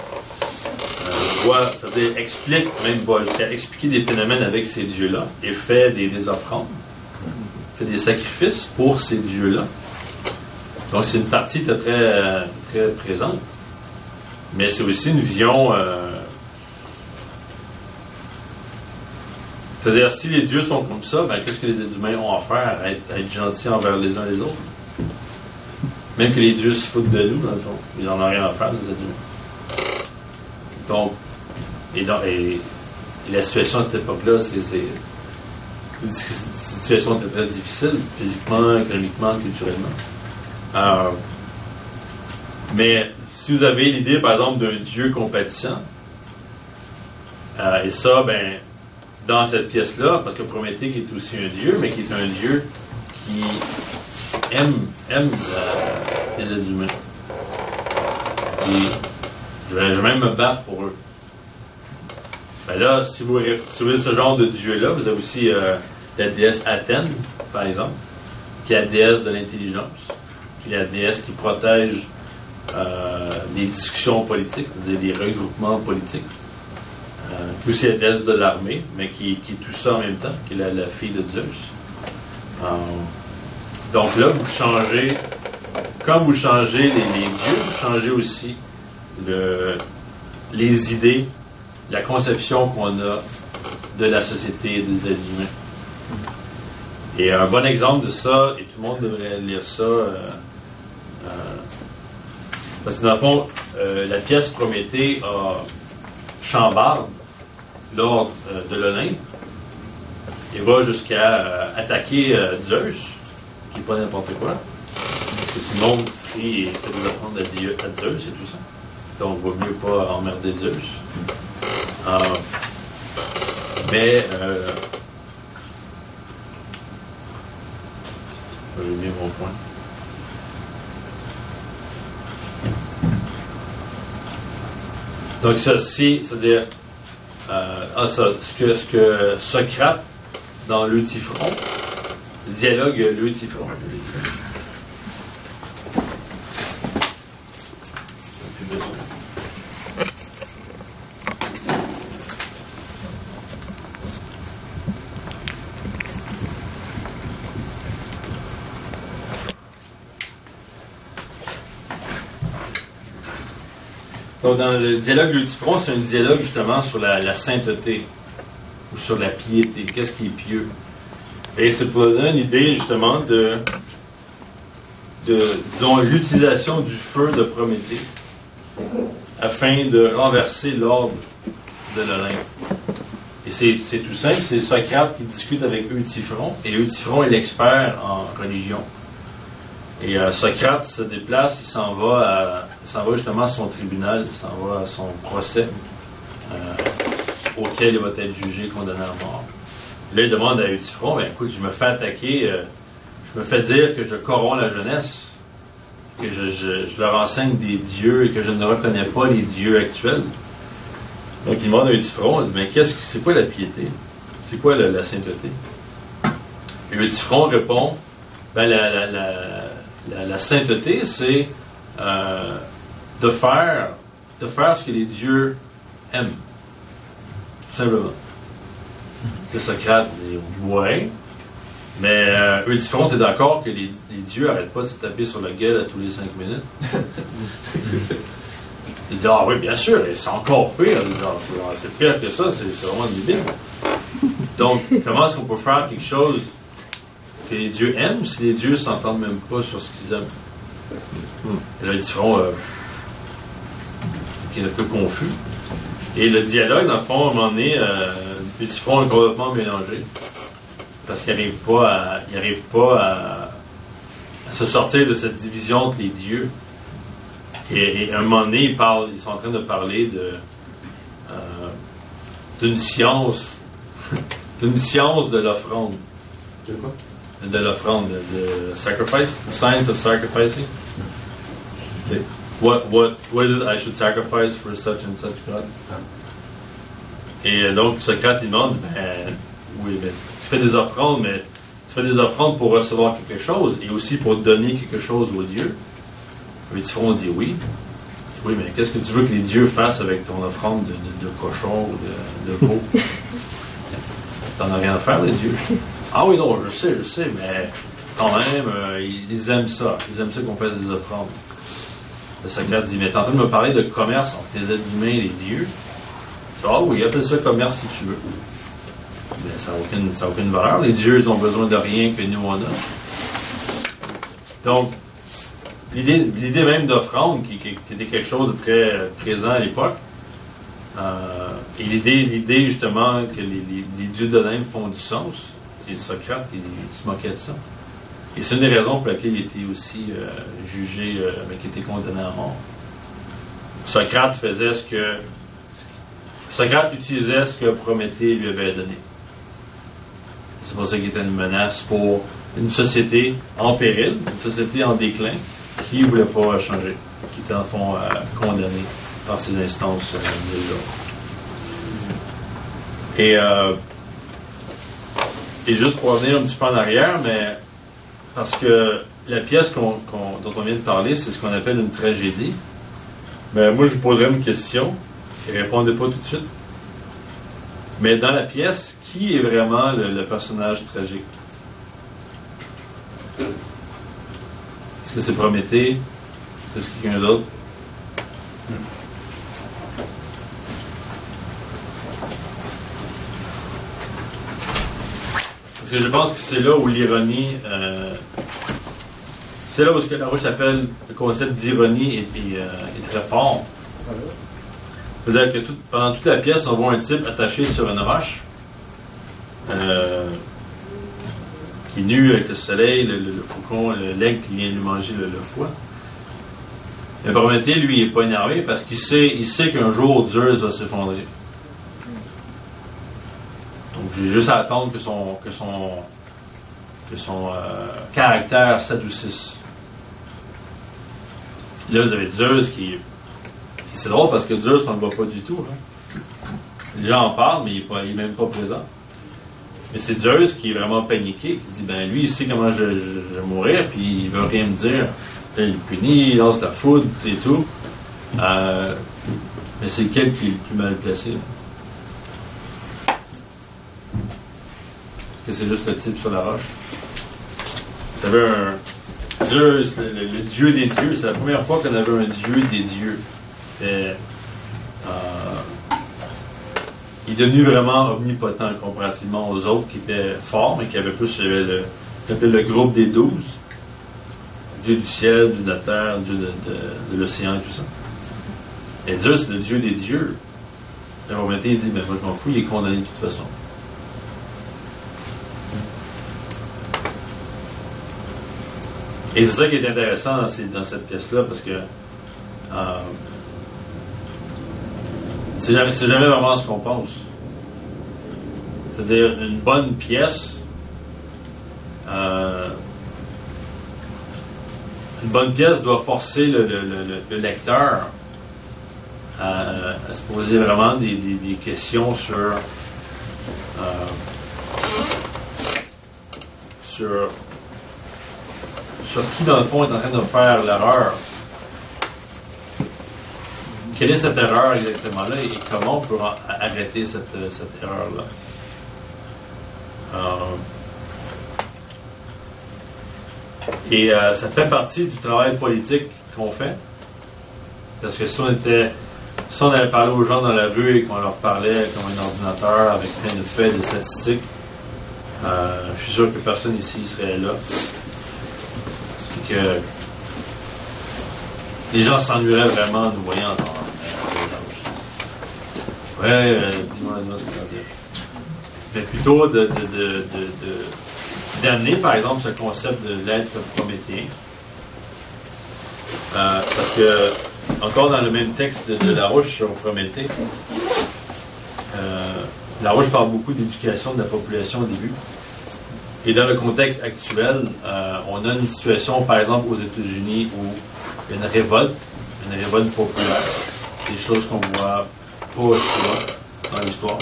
va expliquer des phénomènes avec ces dieux-là et fait des offrandes, fait des sacrifices pour ces dieux-là. Donc c'est une partie très, très présente. Mais c'est aussi une vision... c'est-à-dire, si les dieux sont comme ça, qu'est-ce que les êtres humains ont à faire à être gentils envers les uns les autres? Même que les dieux se foutent de nous, dans le fond. Ils n'en ont rien à faire, les êtres humains. Donc, et la situation à cette époque-là, c'est une situation très, très difficile, physiquement, économiquement, culturellement. Mais si vous avez l'idée, par exemple, d'un Dieu compatissant, et ça, dans cette pièce-là, parce que Prométhée qui est aussi un Dieu, mais qui est un Dieu aiment les êtres humains. Et je vais même me battre pour eux. Ben là, si vous avez ce genre de dieu-là, vous avez aussi la déesse Athènes, par exemple, qui est la déesse de l'intelligence, qui est la déesse qui protège les discussions politiques, c'est-à-dire les regroupements politiques. Puis aussi la déesse de l'armée, mais qui est tout ça en même temps, qui est la fille de Zeus. Donc là, vous changez, quand vous changez les dieux, vous changez aussi les idées, la conception qu'on a de la société et des êtres humains. Et un bon exemple de ça, et tout le monde devrait lire ça, parce que dans le fond, la pièce Prométhée chambarde l'ordre de l'Olympe et va jusqu'à attaquer Zeus, qui n'est pas n'importe quoi, parce que tout le monde prie et fait des offrandes à Zeus et tout ça. Donc, il vaut mieux pas emmerder Zeus. Mais j'ai mis mon point. Donc ceci, c'est-à-dire ce que Socrate dans l'Eutyphron, le dialogue l'Eutyphron. Donc, dans le dialogue de l'Eutyphron, c'est un dialogue justement sur la sainteté ou sur la piété. Qu'est-ce qui est pieux? Et c'est pour donner une idée justement de disons, l'utilisation du feu de Prométhée afin de renverser l'ordre de l'Olympe. Et c'est tout simple, c'est Socrate qui discute avec Eutyphron, et Eutyphron est l'expert en religion. Et Socrate se déplace, il s'en va justement à son tribunal, il s'en va à son procès auquel il va être jugé, condamné à mort. Là, il demande à Eutyphron, ben écoute, je me fais attaquer, je me fais dire que je corromps la jeunesse, que je leur enseigne des dieux et que je ne reconnais pas les dieux actuels. Donc il demande à Eutyphron, il dit, mais c'est quoi la piété? C'est quoi la sainteté? Et Eutyphron répond, ben la sainteté, c'est de faire ce que les dieux aiment. Tout simplement. Que Socrate dit ouais, mais Eutyphron, t'es d'accord que les dieux n'arrêtent pas de se taper sur la gueule à tous les 5 minutes? Il dit, ah oui, bien sûr, et c'est encore pire. C'est pire que ça, c'est vraiment débile. Donc, comment est-ce qu'on peut faire quelque chose que les dieux aiment si les dieux ne s'entendent même pas sur ce qu'ils aiment? Et là, Eutyphron qui est un peu confus. Et le dialogue, dans le fond, à un moment donné, Eutyphron est complètement mélangé. Parce qu'il n'arrive pas à se sortir de cette division entre les dieux. Et à un moment donné, ils sont en train de parler d'une science de l'offrande. De quoi? De l'offrande, de sacrifice, the science of sacrificing. Okay. What is it I should sacrifice for such and such God? Et donc Socrate il demande, oui, tu fais des offrandes, mais tu fais des offrandes pour recevoir quelque chose et aussi pour donner quelque chose aux dieux. Eutyphron dit oui. Oui, mais qu'est-ce que tu veux que les dieux fassent avec ton offrande de cochon ou de veau? T'en as rien à faire, les dieux. Ah oui, non, je sais, mais quand même, ils aiment ça. Ils aiment ça qu'on fasse des offrandes. Le Socrate dit, mais t'es en train de me parler de commerce entre les êtres humains et les dieux. Ah oui, appelle ça commerce si tu veux. Mais ça n'a aucune valeur. Les dieux, ils ont besoin de rien que nous, on a. Donc, l'idée même d'offrande, qui était quelque chose de très présent à l'époque, et l'idée justement que les dieux d'Olympe font du sens, c'est Socrate, il se moquait de ça. Et c'est une des raisons pour laquelle il était aussi jugé, mais qui était condamné à mort. Socrate utilisait ce que Prométhée lui avait donné. C'est pour ça qu'il était une menace pour une société en péril, une société en déclin, qui ne voulait pas changer, qui était en fond condamnée par ces instances déjà. Et juste pour revenir un petit peu en arrière, mais parce que la pièce dont on vient de parler, c'est ce qu'on appelle une tragédie. Mais moi, je vous poserais une question, et répondez pas tout de suite. Mais dans la pièce, qui est vraiment le personnage tragique? Est-ce que c'est Prométhée? Est-ce que c'est quelqu'un d'autre? Parce que je pense que c'est là où l'ironie... c'est là où ce que Larouche appelle le concept d'ironie est très fort. C'est-à-dire que pendant toute la pièce, on voit un type attaché sur une roche, qui est nu avec le soleil, le faucon, l'aigle qui vient lui manger le foie. Mais Prométhée, lui, il n'est pas énervé parce qu'il sait qu'un jour, Zeus va s'effondrer. Donc, j'ai juste à attendre que son caractère s'adoucisse. Là, vous avez Zeus qui... C'est drôle parce que Zeus, on ne le voit pas du tout. Hein. Les gens en parlent, mais il n'est même pas présent. Mais c'est Zeus qui est vraiment paniqué, qui dit, ben lui, il sait comment je vais mourir, puis il ne veut rien me dire. Là, il punit, il lance la foudre et tout. Mais c'est lequel qui est le plus mal placé? Là? Est-ce que c'est juste le type sur la roche? Vous savez, Zeus, le dieu des dieux, c'est la première fois qu'on avait un dieu des dieux. Il est devenu vraiment omnipotent comparativement aux autres qui étaient forts, mais qui avaient plus le groupe des 12. Dieu du ciel, Dieu de la terre, Dieu de l'océan et tout ça. Et Zeus, c'est le dieu des dieux. Et Prométhée, il dit, ben moi je m'en fous, il est condamné de toute façon. Et c'est ça qui est intéressant dans cette pièce-là, parce que c'est jamais vraiment ce qu'on pense. C'est-à-dire, une bonne pièce, doit forcer le lecteur à se poser vraiment des questions sur qui, dans le fond, est en train de faire l'erreur. Quelle est cette erreur exactement là et comment on peut arrêter cette erreur-là? Ça fait partie du travail politique qu'on fait. Parce que si on allait parler aux gens dans la rue et qu'on leur parlait comme un ordinateur avec plein de faits, de statistiques, je suis sûr que personne ici serait là. C'est que les gens s'ennuieraient vraiment en nous voyant dans dis-moi ce que tu veux dire. Mais plutôt d'amener, par exemple, ce concept de l'être comme Prométhée. Parce que, encore dans le même texte de Larouche sur Prométhée, Larouche parle beaucoup d'éducation de la population au début. Et dans le contexte actuel, on a une situation, par exemple, aux États-Unis où il y a une révolte populaire, des choses qu'on voit pas souvent dans l'histoire.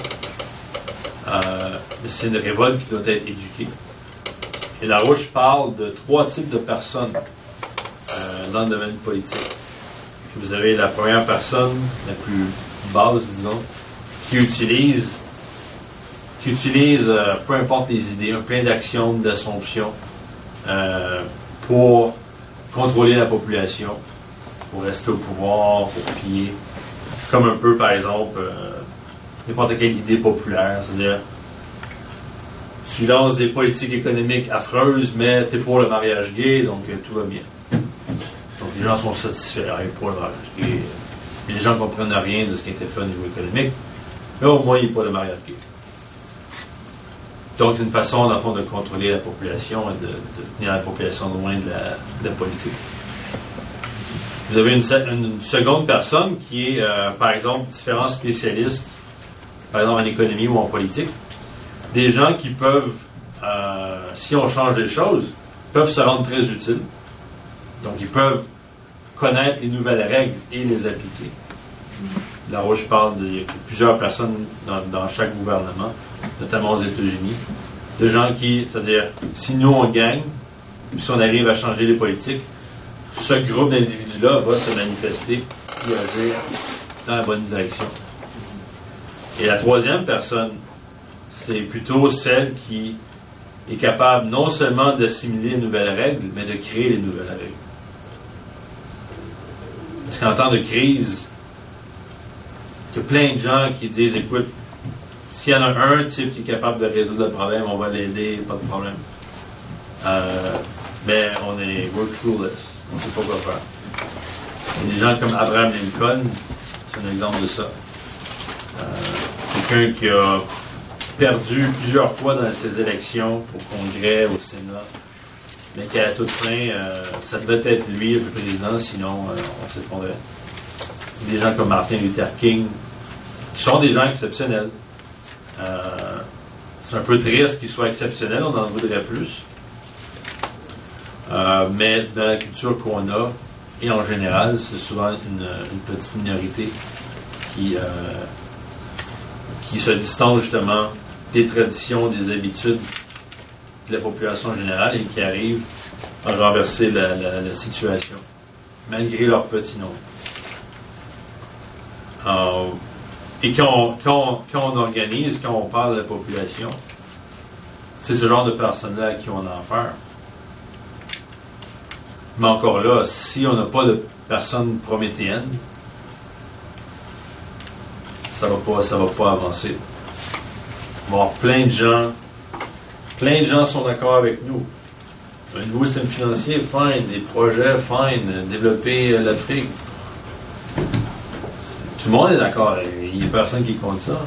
Mais c'est une révolte qui doit être éduquée. Et Larouche parle de 3 types de personnes dans le domaine politique. Vous avez la première personne, la plus basse, disons, qui utilise peu importe les idées, un plein d'actions, d'assomptions pour contrôler la population, pour rester au pouvoir, pour piller. Comme un peu, par exemple, n'importe quelle idée populaire. C'est-à-dire, tu lances des politiques économiques affreuses, mais tu es pour le mariage gay, donc tout va bien. Donc les gens sont satisfaits, pour le mariage gay. Et les gens ne comprennent rien de ce qui a été fait au niveau économique, mais au moins il n'y a pas de mariage gay. Donc c'est une façon, dans le fond, de contrôler la population et de tenir la population loin de la politique. Vous avez une seconde personne qui est, par exemple, différents spécialistes, par exemple en économie ou en politique, des gens qui peuvent si on change les choses, peuvent se rendre très utiles. Donc, ils peuvent connaître les nouvelles règles et les appliquer. Là où je parle il y a plusieurs personnes dans chaque gouvernement, notamment aux États-Unis, de gens qui, c'est-à-dire, si nous on gagne, si on arrive à changer les politiques, ce groupe d'individus-là va se manifester et agir dans la bonne direction. Et la troisième personne, c'est plutôt celle qui est capable non seulement d'assimiler les nouvelles règles, mais de créer les nouvelles règles. Parce qu'en temps de crise, il y a plein de gens qui disent, écoute, s'il y en a un type qui est capable de résoudre le problème, on va l'aider, pas de problème. Mais we're clueless. On ne sait pas quoi faire. Il y a des gens comme Abraham Lincoln, c'est un exemple de ça. Quelqu'un qui a perdu plusieurs fois dans ses élections au Congrès, au Sénat, mais qui à la toute fin, ça devait être lui le président, sinon on s'effondrait. Il y a des gens comme Martin Luther King, qui sont des gens exceptionnels. C'est un peu triste qu'ils soient exceptionnels, on en voudrait plus. Mais dans la culture qu'on a, et en général, c'est souvent une petite minorité qui se distance justement des traditions, des habitudes de la population générale et qui arrive à renverser la situation, malgré leur petit nombre. Et quand on organise, quand on parle de la population, c'est ce genre de personnes-là à qui on a affaire. Mais encore là, si on n'a pas de personnes prométhéennes, ça va pas avancer. Il va y avoir plein de gens sont d'accord avec nous. Un nouveau système financier, fine. Des projets, fine. Développer l'Afrique. Tout le monde est d'accord. Il n'y a personne qui compte ça.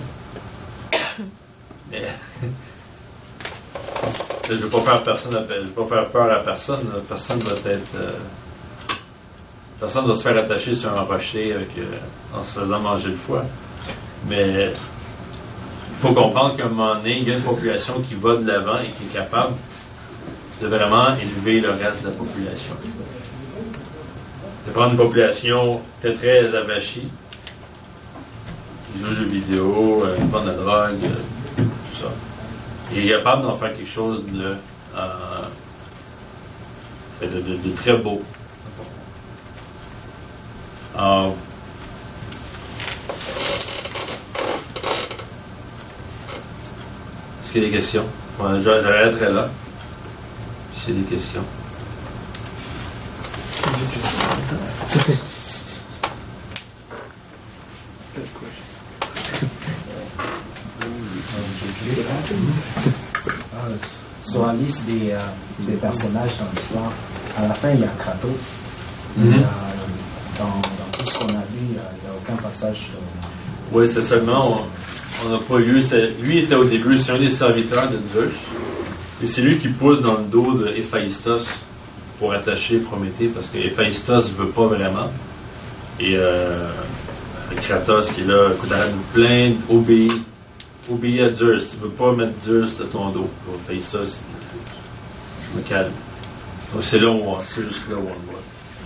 Mais je ne veux pas faire peur à personne. Personne va se faire attacher sur un rocher en se faisant manger le foie. Mais il faut comprendre qu'à un moment donné, il y a une population qui va de l'avant et qui est capable de vraiment élever le reste de la population. De prendre une population très, très avachie, qui joue aux jeux vidéo, qui prend de la drogue, tout ça. Et est capable d'en faire quelque chose de très beau. Est-ce qu'il y a des questions? Ouais, j'arrêterai là. S'il y a des questions. Sur la liste des personnages dans l'histoire, à la fin, il y a Kratos. Dans tout ce qu'on a vu, il n'y a aucun passage. Oui, c'est seulement, on n'a pas lu. Lui était au début, c'est un des serviteurs de Zeus. Et c'est lui qui pousse dans le dos de Héphaïstos pour attacher Prométhée, parce que Héphaïstos ne veut pas vraiment. Et Kratos qui est là, écoute, arrête de plaindre, obéis à Zeus. Tu ne veux pas mettre Zeus de ton dos. Héphaïstos, je me calme. Donc c'est juste là où on le voit.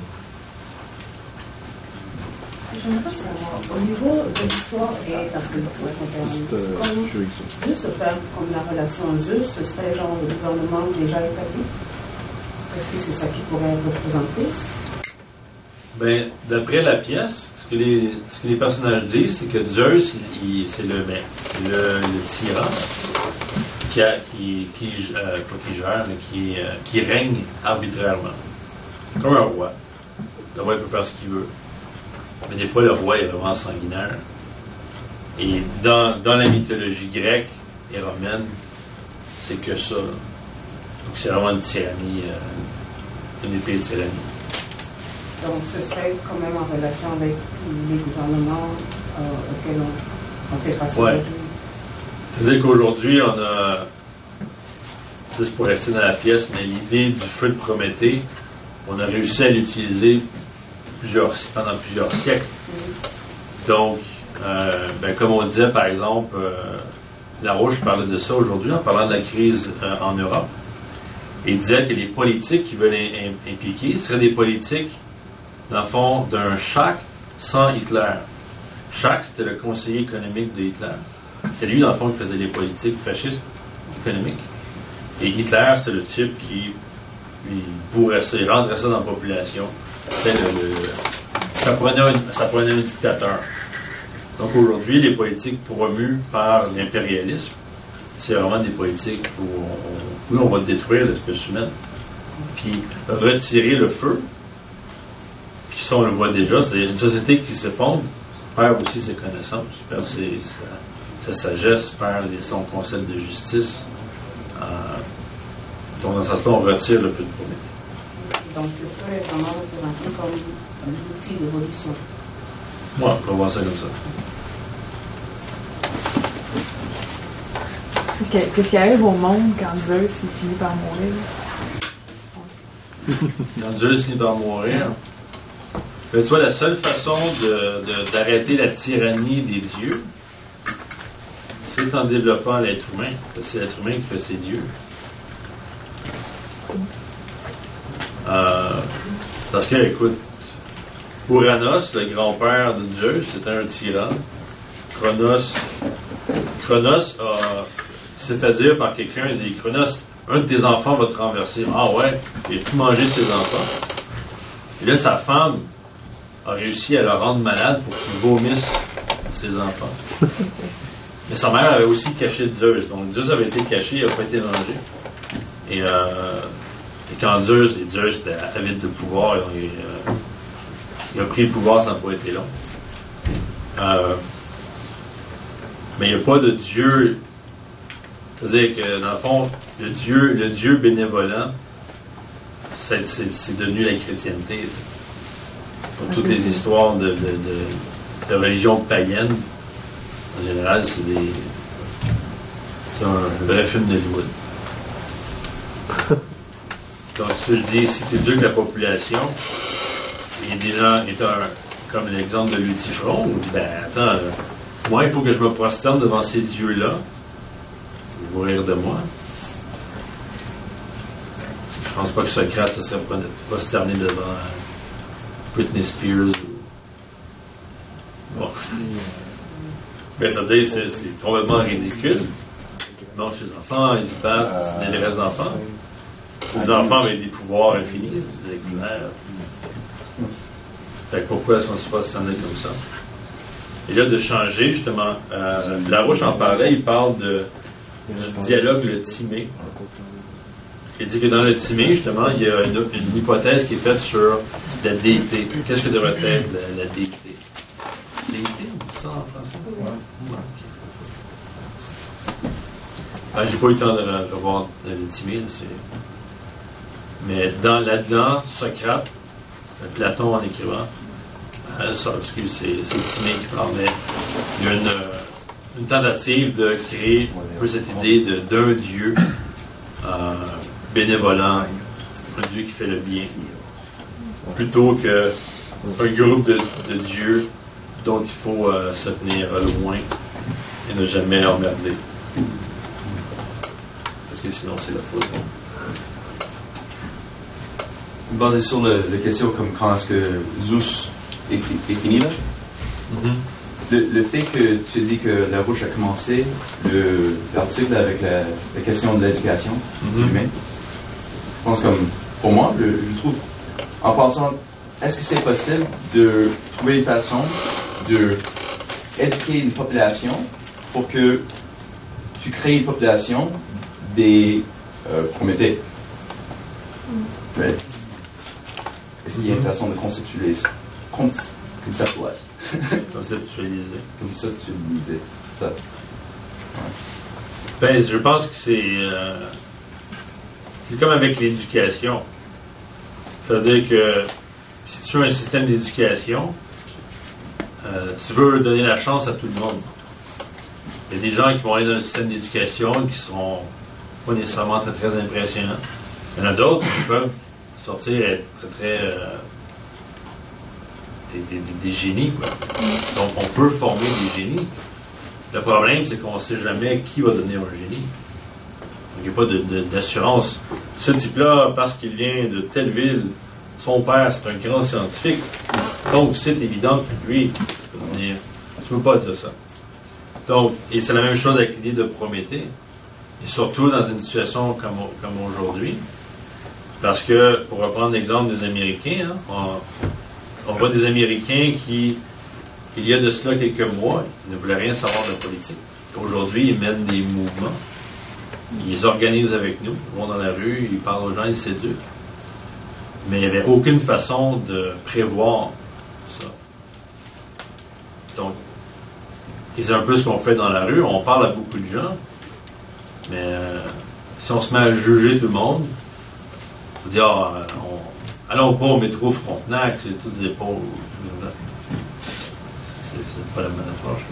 J'aimerais savoir, au niveau de l'histoire et de la politique, juste faire comme la relation Zeus, ce serait genre le gouvernement déjà établi? Est-ce que c'est ça qui pourrait représenter? Ben, d'après la pièce, ce que les personnages disent, c'est que Zeus, c'est le tyran qui règne arbitrairement. Comme un roi. Le roi peut faire ce qu'il veut. Mais des fois, le roi est vraiment sanguinaire. Et dans la mythologie grecque et romaine, c'est que ça. Donc, c'est vraiment une tyrannie, une épée de tyrannie. Donc, ce serait quand même en relation avec les gouvernements auxquels on fait face aujourd'hui. C'est-à-dire qu'aujourd'hui, on a, juste pour rester dans la pièce, mais l'idée du feu de Prométhée, on a réussi à l'utiliser pendant plusieurs siècles. Donc, comme on disait, par exemple, Larouche parlait de ça aujourd'hui en parlant de la crise en Europe. Et il disait que les politiques qui veulent impliquer seraient des politiques, dans le fond, d'un Schacht sans Hitler. Schacht, c'était le conseiller économique de Hitler. C'est lui, dans le fond, qui faisait les politiques fascistes économiques. Et Hitler, c'est le type qui il rendrait ça dans la population. Ça prenait un dictateur. Donc aujourd'hui, les politiques promues par l'impérialisme, c'est vraiment des politiques où on va détruire l'espèce humaine. Puis retirer le feu, qui on le voit déjà, c'est une société qui s'effondre, perd aussi ses connaissances, perd sa sagesse, perd son concept de justice. Donc dans ce sens-là, on retire le feu de Prométhée. Donc le feu est vraiment représenté comme un outil d'évolution. Ouais, on peut voir ça comme ça. Qu'est-ce qui arrive au monde quand Zeus finit par mourir? Quand Zeus finit par mourir, tu vois, la seule façon d'arrêter la tyrannie des dieux, c'est en développant l'être humain. C'est l'être humain qui fait ses dieux. Parce que, écoute, Ouranos, le grand-père de Zeus, c'était un tyran. Cronos s'est fait dire par quelqu'un, il dit, Cronos, un de tes enfants va te renverser. Ah ouais, il a tout mangé ses enfants. Et là, sa femme a réussi à le rendre malade pour qu'il vomisse ses enfants. Mais sa mère avait aussi caché Zeus. Donc Zeus avait été caché, il n'a pas été mangé. Et quand Zeus était avide de pouvoir, il a pris le pouvoir, ça n'a pas été long. Mais il n'y a pas de Dieu. C'est-à-dire que, dans le fond, le Dieu bénévolent, c'est devenu la chrétienté. Pour toutes les histoires de religions païennes, en général, c'est un vrai film d'Hollywood. Donc, tu le dis, si tu es Dieu de la population, et des gens, comme l'exemple de Lutifron, où dit, attends, moi, il faut que je me prosterne devant ces dieux-là. Ils vont rire de moi. Je pense pas que Socrate se serait prosterné devant Britney Spears. Bon. Mais ça veut dire c'est complètement ridicule. Ils mangent les enfants, ils se battent, c'est des vrais enfants. C'est des enfants avec des pouvoirs infinis, des éclairs. Fait que pourquoi est-ce qu'on se prosterner comme ça? Et là, de changer, justement, Larouche en parlait, il parle du dialogue le timé. Il dit que dans le timé, justement, il y a une hypothèse qui est faite sur la déité. Qu'est-ce que devrait être la déité? Déité, on dit ça en français? Ouais. J'ai pas eu le temps de revoir le timé, mais là-dedans, Socrate, Platon en écrivant, excuse, c'est Timée qui parle, mais il y a une tentative de créer un peu cette idée d'un Dieu bénévolent, un Dieu qui fait le bien, plutôt qu'un groupe de dieux dont il faut se tenir loin et ne jamais emmerder. Parce que sinon c'est la faute. Basé sur la question comme quand est-ce que Zeus est fini là, le fait que tu dis que Larouche a commencé l'article avec la question de l'éducation humaine, je pense comme, pour moi, je trouve, en pensant, est-ce que c'est possible de trouver une façon d'éduquer une population pour que tu crées une population des Prométhées? Est-ce qu'il y a une façon de conceptualiser ça? Ben, je pense que c'est comme avec l'éducation. C'est-à-dire que si tu as un système d'éducation, tu veux donner la chance à tout le monde. Il y a des gens qui vont aller dans le système d'éducation qui seront pas nécessairement très, très impressionnants. Il y en a d'autres qui peuvent sortir et être très, très des génies, quoi. Donc on peut former des génies. Le problème, c'est qu'on ne sait jamais qui va devenir un génie. Il n'y a pas d'assurance. Ce type-là, parce qu'il vient de telle ville, son père, c'est un grand scientifique. Donc, c'est évident que lui, peut devenir. Tu ne peux pas dire ça. Donc, et c'est la même chose avec l'idée de Prométhée. Et surtout dans une situation comme aujourd'hui. Parce que, pour reprendre l'exemple des Américains, on voit des Américains qui, il y a de cela quelques mois, ne voulaient rien savoir de politique. Aujourd'hui, ils mènent des mouvements. Ils organisent avec nous. Ils vont dans la rue, ils parlent aux gens, ils séduisent. Mais il n'y avait aucune façon de prévoir ça. Donc, et c'est un peu ce qu'on fait dans la rue. On parle à beaucoup de gens. Mais si on se met à juger tout le monde, on dit, allons pas au métro Frontenac, c'est toutes des pauvres. C'est pas la bonne approche.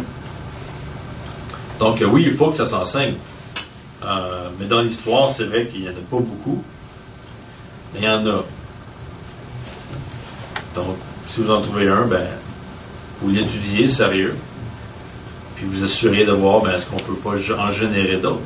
Donc oui, il faut que ça s'enseigne. Mais dans l'histoire, c'est vrai qu'il n'y en a pas beaucoup. Mais il y en a. Donc, si vous en trouvez un, vous l'étudiez sérieux. Puis vous assurez de voir, est-ce qu'on ne peut pas en générer d'autres.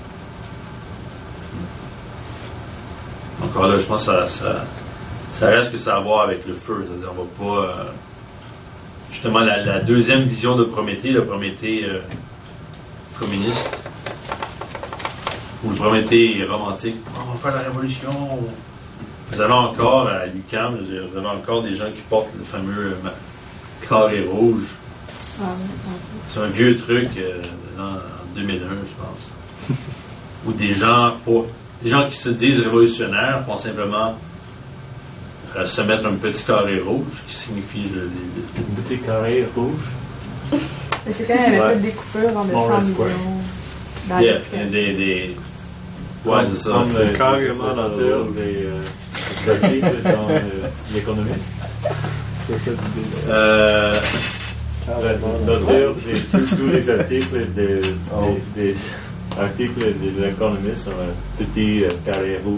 Encore là, je pense que ça reste que ça a à voir avec le feu. C'est-à-dire, on va pas... justement, la deuxième vision de Prométhée, le Prométhée communiste, ou le Prométhée romantique, on va faire la révolution. Vous avez encore, à l'UQAM, vous avez encore des gens qui portent le fameux carré rouge. C'est un vieux truc en 2001, je pense. Où des gens qui se disent révolutionnaires font simplement se mettre un petit carré rouge, qui signifie un petit carré rouge. Mais c'est quand il n'y avait pas de découpure en 200 millions dans des ouais, c'est ça. C'est carrément l'auteur des articles dans l'Économiste. C'est ça l'idée. L'auteur de tous les articles des articles de l'Économiste sont un petit carré rouge.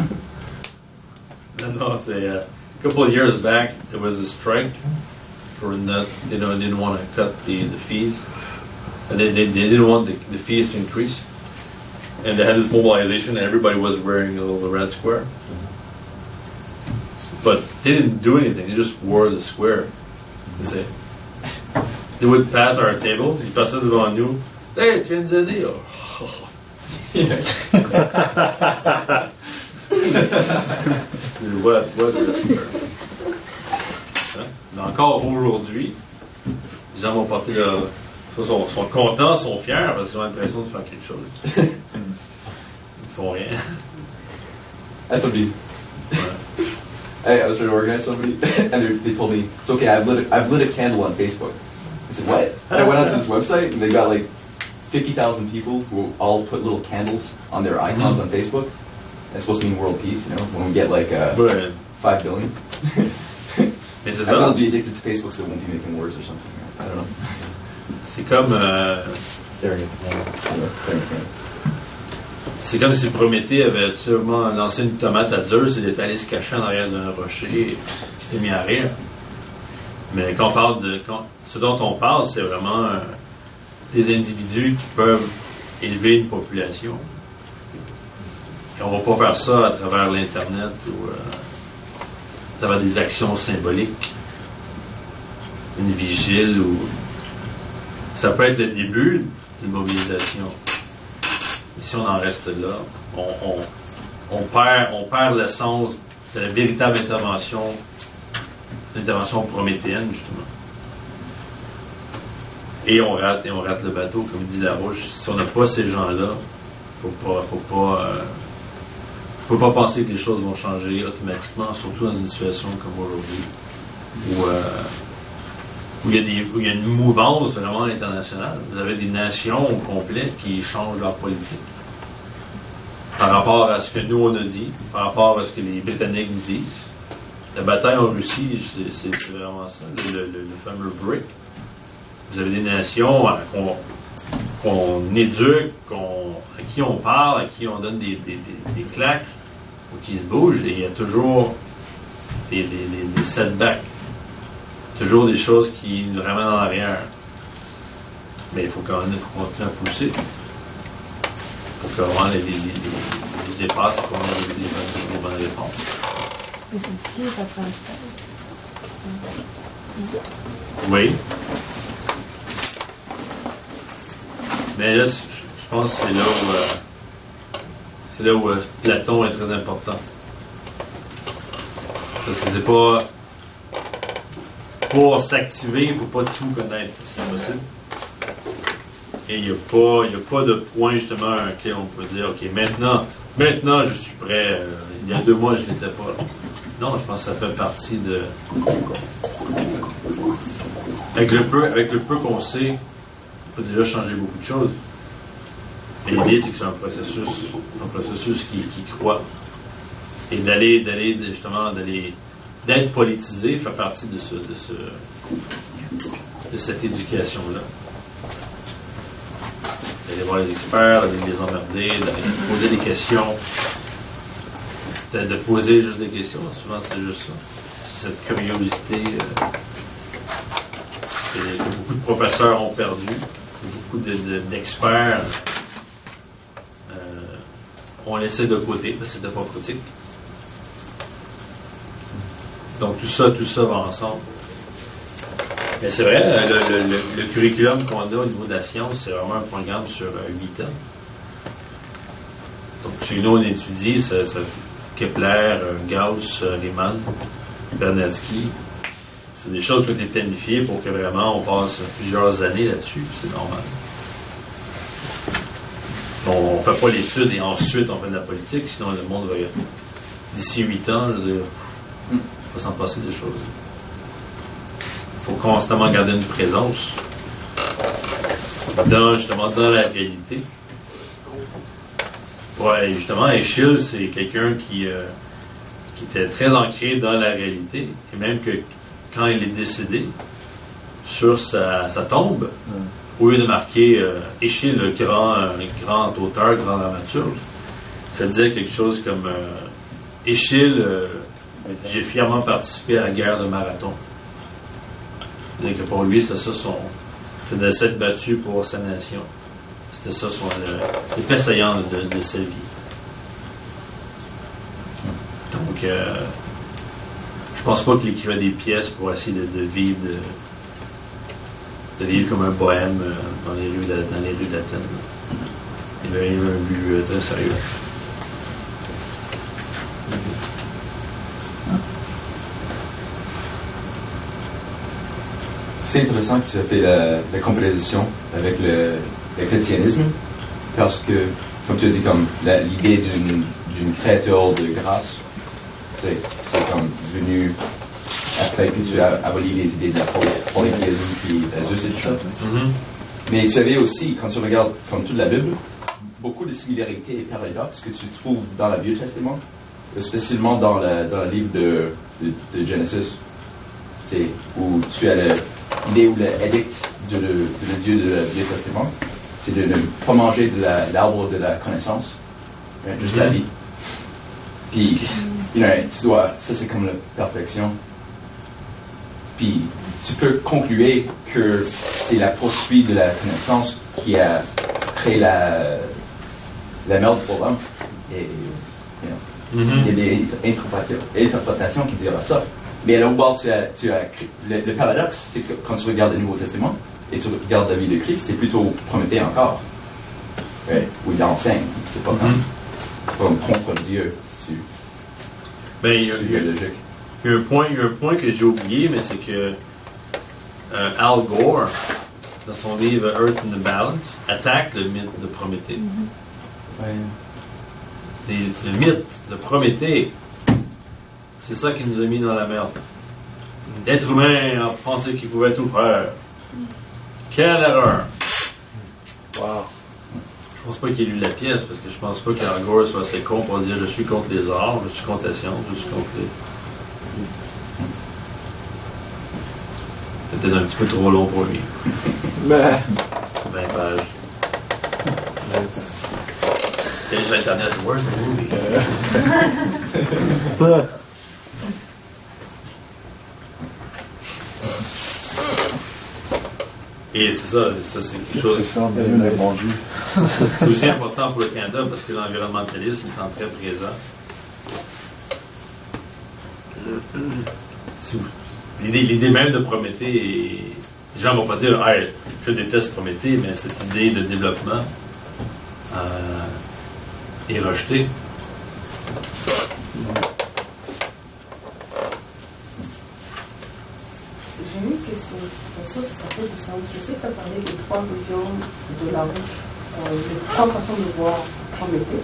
No, c'est a couple of years back there was a strike for not they didn't want to cut the fees. They didn't want the fees to increase. And they had this mobilization and everybody was wearing a little red square. But they didn't do anything, they just wore the square. They would pass our table, ils passaient devant nous. Hey, tu viens de nous aider? What Mais encore aujourd'hui, les gens vont porter leur. Sont contents, sont fiers parce qu'ils ont l'impression de faire quelque chose. Ils font rien. That's somebody. I was trying to organize somebody, and they told me it's okay. I've lit a candle on Facebook. I said what? And I went onto this website, and they got like 50,000 people who all put little candles on their icons on Facebook. It's supposed to mean world peace, you know. When we get like 5 billion. I won't be addicted to Facebook, so it won't be making wars or something. I don't know. C'est comme. C'est comme si Prométhée avait sûrement lancé une tomate à Zeus et il était allé se cacher en arrière d'un rocher et il s'était mis à rire. Mais quand on parle ce dont on parle, c'est vraiment des individus qui peuvent élever une population. Et on ne va pas faire ça à travers l'Internet ou à travers des actions symboliques, une vigile ou. Ça peut être le début d'une mobilisation. Et si on en reste là, on perd l'essence de la véritable l'intervention prométhéenne, justement. Et on rate le bateau, comme dit Larouche. Si on n'a pas ces gens-là, faut pas penser que les choses vont changer automatiquement, surtout dans une situation comme aujourd'hui, où il y a une mouvance vraiment internationale. Vous avez des nations au complet qui changent leur politique. Par rapport à ce que nous on a dit, par rapport à ce que les Britanniques nous disent. La bataille en Russie, c'est vraiment ça, le fameux BRIC. Vous avez des nations qu'on éduque, à qui on parle, à qui on donne des claques, ou qui se bougent, et il y a toujours des setbacks. Toujours des choses qui nous ramènent en arrière. Mais il faut quand même continuer à pousser pour que vraiment les dépassent et qu'on ait les bonnes réponses. Mais c'est ce qui ça prend Oui. Mais là, je pense que c'est là où Platon est très important. Parce que c'est pas... Pour s'activer, il ne faut pas tout connaître, si possible. Et il n'y a pas de point, justement, auquel on peut dire, OK, maintenant, je suis prêt. Il y a 2 mois, je ne l'étais pas. Non, je pense que ça fait partie de... Avec le peu qu'on sait, on peut déjà changer beaucoup de choses. Mais l'idée, c'est que c'est un processus qui croît. Et d'être politisé fait partie de cette éducation-là. D'aller voir les experts, d'aller les emmerder, d'aller poser des questions, de poser juste des questions. Souvent, c'est juste ça. C'est cette curiosité que beaucoup de professeurs ont perdu, beaucoup d'experts ont laissé de côté parce que c'était pas pratique. Donc tout ça va ensemble. Mais c'est vrai, le curriculum qu'on a au niveau de la science, c'est vraiment un programme sur 8 ans. Donc chez nous, on étudie Kepler, Gauss, Riemann, Bernadski. C'est des choses qui ont été planifiées pour que vraiment on passe plusieurs années là-dessus. C'est normal. On ne fait pas l'étude et ensuite on fait de la politique, sinon le monde va... D'ici 8 ans, je veux dire, il va s'en passer des choses. Il faut constamment garder une présence dans la réalité. Ouais, justement, Eschyle, c'est quelqu'un qui était très ancré dans la réalité, et même que quand il est décédé, sur sa tombe, au lieu de marquer Eschyle, le grand auteur, grand dramaturge, ça disait quelque chose comme Eschyle, j'ai fièrement participé à la guerre de Marathon. C'est-à-dire que pour lui, c'était de s'être battu pour sa nation. C'était ça le fait saillant de sa vie. Donc, je pense pas qu'il écrivait des pièces pour essayer de vivre comme un bohème dans les rues d'Athènes. Il avait un but très sérieux. C'est intéressant que tu as fait la comparaison avec le chrétianisme, parce que, comme tu as dit, comme l'idée d'une traiteur de grâce, c'est comme venu après que tu as aboli les idées de la polythéisme puis Zeus et tout ça. Mais tu avais aussi, quand tu regardes comme toute la Bible, beaucoup de similarités et paradoxes que tu trouves dans le Vieux Testament, spécialement dans le livre de Genesis, où tu as l'idée ou l'édicte de Dieu de le Vieux Testament, c'est de ne pas manger de l'arbre de la connaissance, juste la vie. Puis, ça c'est comme la perfection. Puis, tu peux conclure que c'est la poursuite de la connaissance qui a créé la merde pour l'homme. Et, il y a des interprétations qui disent ça. Mais à l'autre bord, tu as le paradoxe, c'est que quand tu regardes le Nouveau Testament et tu regardes la vie de Christ, c'est plutôt Prométhée encore. Où il enseigne. C'est pas comme contre Dieu. Il y a un point que j'ai oublié, mais c'est que Al Gore, dans son livre Earth in the Balance, attaque le mythe de Prométhée. C'est le mythe de Prométhée. C'est ça qui nous a mis dans la merde. L'être humain a pensé qu'il pouvait tout faire. Quelle erreur! Wow. Je pense pas qu'il ait lu la pièce, parce que je pense pas qu'Al Gore soit assez con pour dire je suis contre les arts, je suis contre la science, je suis contre les... C'était peut-être un petit peu trop long pour lui. 20 pages. Déjà Internet, where's the movie? Et c'est ça c'est quelque chose. C'est aussi important pour le Canada parce que l'environnementalisme est en très présent. L'idée même de Prométhée, les gens ne vont pas dire hey, je déteste Prométhée, mais cette idée de développement est rejetée. J'ai une question, je suis pas sûre si ça fait du sens. Je sais que tu as parlé des 3 visions de Larouche, les 3 façons de voir Prométhée.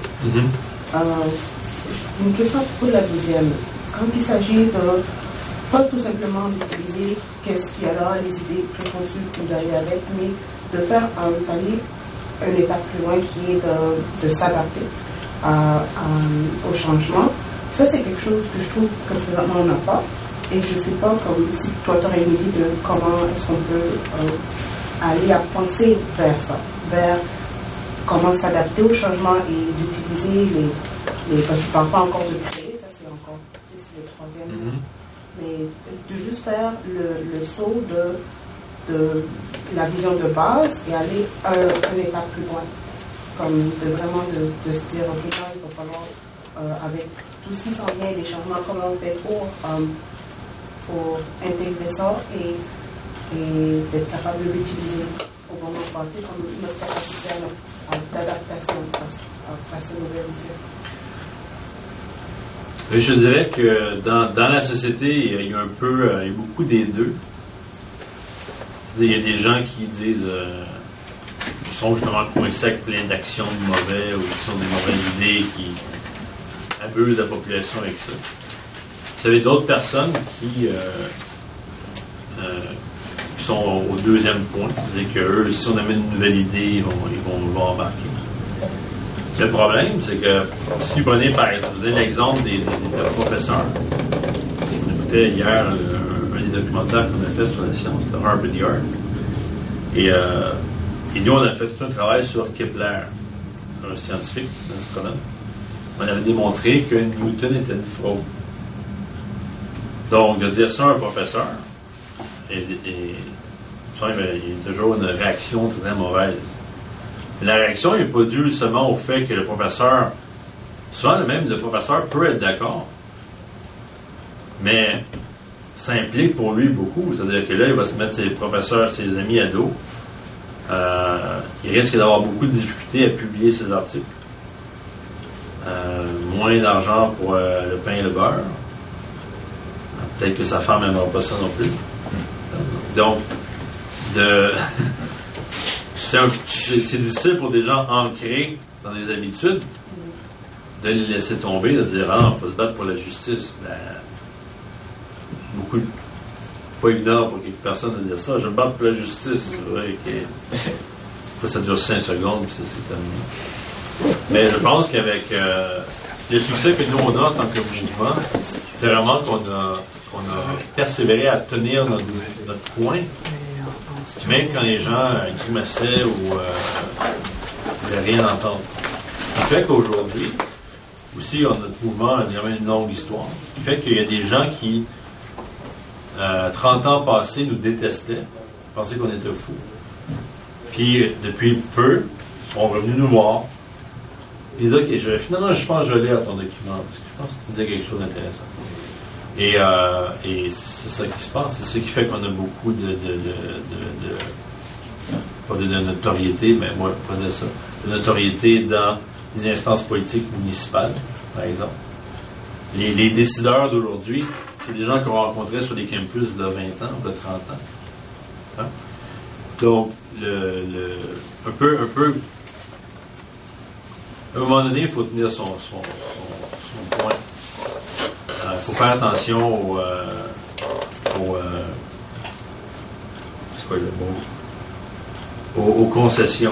Une question pour la deuxième. Quand il s'agit de, pas tout simplement d'utiliser qu'est-ce qu'il y a là, les idées préconçues ou d'aller avec, mais de faire un palier, un étape plus loin qui est de s'adapter au changement. Ça, c'est quelque chose que je trouve que présentement on n'a pas. Et je ne sais pas comme, si toi, tu aurais une idée de comment est-ce qu'on peut aller à penser vers ça, vers comment s'adapter au changement et d'utiliser je ne parle pas encore de créer, ça c'est encore le troisième, mais de juste faire le saut de la vision de base et aller un étape plus loin. Comme vraiment de se dire, ok, là, il va falloir, avec tout ce qui s'en vient, les changements, comment on fait pour intégrer ça et d'être capable de l'utiliser au moment passé comme notre capacité d'adaptation à ces nouvelles visions. Je dirais que dans la société, il y a beaucoup des deux. Il y a des gens qui disent qui sont justement coincés avec plein d'actions mauvaises ou qui sont des mauvaises idées qui abusent de la population avec ça. Vous avez d'autres personnes qui sont au deuxième point, c'est-à-dire qu'eux, si on amène une nouvelle idée, ils vont embarquer. Le problème, c'est que si vous prenez par exemple, je vous donne l'exemple des professeurs. On écoutait hier un des documentaires qu'on a fait sur la science de Harvard Yard. Et nous, on a fait tout un travail sur Kepler, un scientifique, un astronome. On avait démontré que Newton était une fraude. Donc, de dire ça à un professeur, il y a toujours une réaction très mauvaise. La réaction n'est pas due seulement au fait que le professeur, souvent même le professeur peut être d'accord, mais ça implique pour lui beaucoup. C'est-à-dire que là, il va se mettre ses professeurs, ses amis à dos. Il risque d'avoir beaucoup de difficultés à publier ses articles. Moins d'argent pour le pain et le beurre. Peut-être que sa femme n'aimera pas ça non plus. Donc, c'est difficile pour des gens ancrés dans des habitudes de les laisser tomber, de dire il faut se battre pour la justice. Pas évident pour quelques personnes de dire ça, je me bats pour la justice. C'est vrai que ça dure 5 secondes, puis c'est terminé. Mais je pense qu'avec le succès que nous on a en tant que mouvement, c'est vraiment qu'on a persévéré à tenir notre point. Même quand les gens grimaçaient ou ne voulaient rien entendre. Ce qui fait qu'aujourd'hui, aussi, notre mouvement a une longue histoire. Ce qui fait qu'il y a des gens qui, 30 ans passés, nous détestaient, pensaient qu'on était fous. Puis, depuis peu, ils sont revenus nous voir. Puis ils disent, OK, finalement, je pense que je vais lire ton document, parce que je pense que tu disais quelque chose d'intéressant. Et c'est ça qui se passe. C'est ça qui fait qu'on a beaucoup pas de notoriété, mais moi, je pourrais dire ça, de notoriété dans les instances politiques municipales, par exemple. Les décideurs d'aujourd'hui, c'est des gens qu'on rencontrait sur les campus de 20 ans, de 30 ans. Hein? Donc, un peu, à un moment donné, il faut tenir son point. Il faut faire attention c'est quoi le mot? Aux concessions.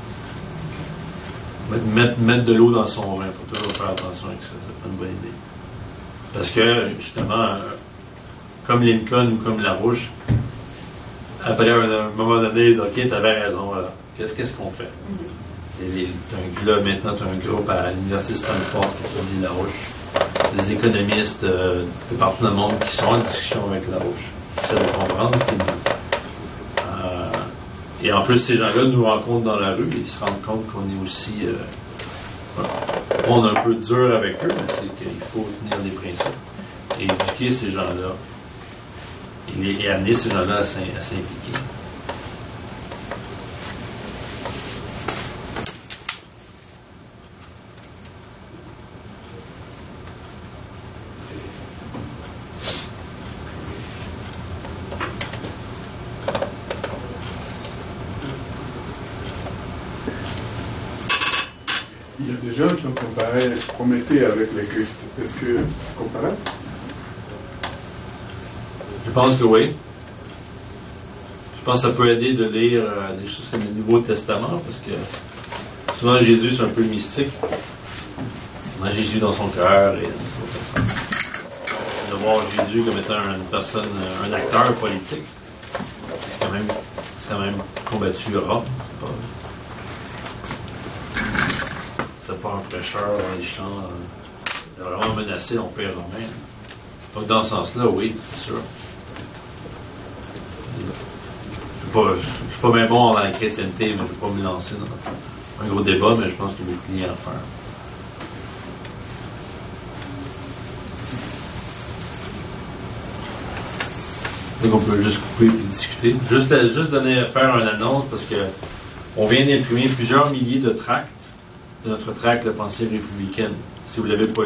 Mettre de l'eau dans son vin. Il faut toujours faire attention avec ça. C'est une bonne idée. Parce que, justement, comme Lincoln ou comme Larouche, après un moment donné, OK, t'avais raison. Là. Qu'est-ce qu'on fait? Là, maintenant, tu as un groupe à l'Université Stanford qui étudie Larouche. Des économistes de partout dans le monde qui sont en discussion avec Larouche, qui essaient de comprendre ce qu'il dit. Et en plus, ces gens-là nous rencontrent dans la rue et ils se rendent compte qu'on est aussi... on est un peu dur avec eux, mais c'est qu'il faut tenir des principes. Et éduquer ces gens-là. Et amener ces gens-là à s'impliquer. Il y a des gens qui ont comparé Prométhée avec le Christ. Est-ce que c'est comparable? Je pense que oui. Je pense que ça peut aider de lire des choses comme le Nouveau Testament, parce que souvent Jésus, c'est un peu mystique. On a Jésus dans son cœur, et c'est de voir Jésus comme étant une personne, un acteur politique. C'est quand même combattu Rome. C'est pas un prêcheur dans les champs. Il a vraiment menacé l'Empire romain. Donc, dans ce sens-là, oui, c'est sûr. Je ne suis pas bien bon dans la chrétienté, mais je ne vais pas me lancer dans un gros débat, mais je pense qu'il y a beaucoup de liens à faire. Donc, on peut juste couper et discuter. Juste faire une annonce, parce que on vient d'imprimer plusieurs milliers de tracts de notre tract, la pensée républicaine. Si vous l'avez pas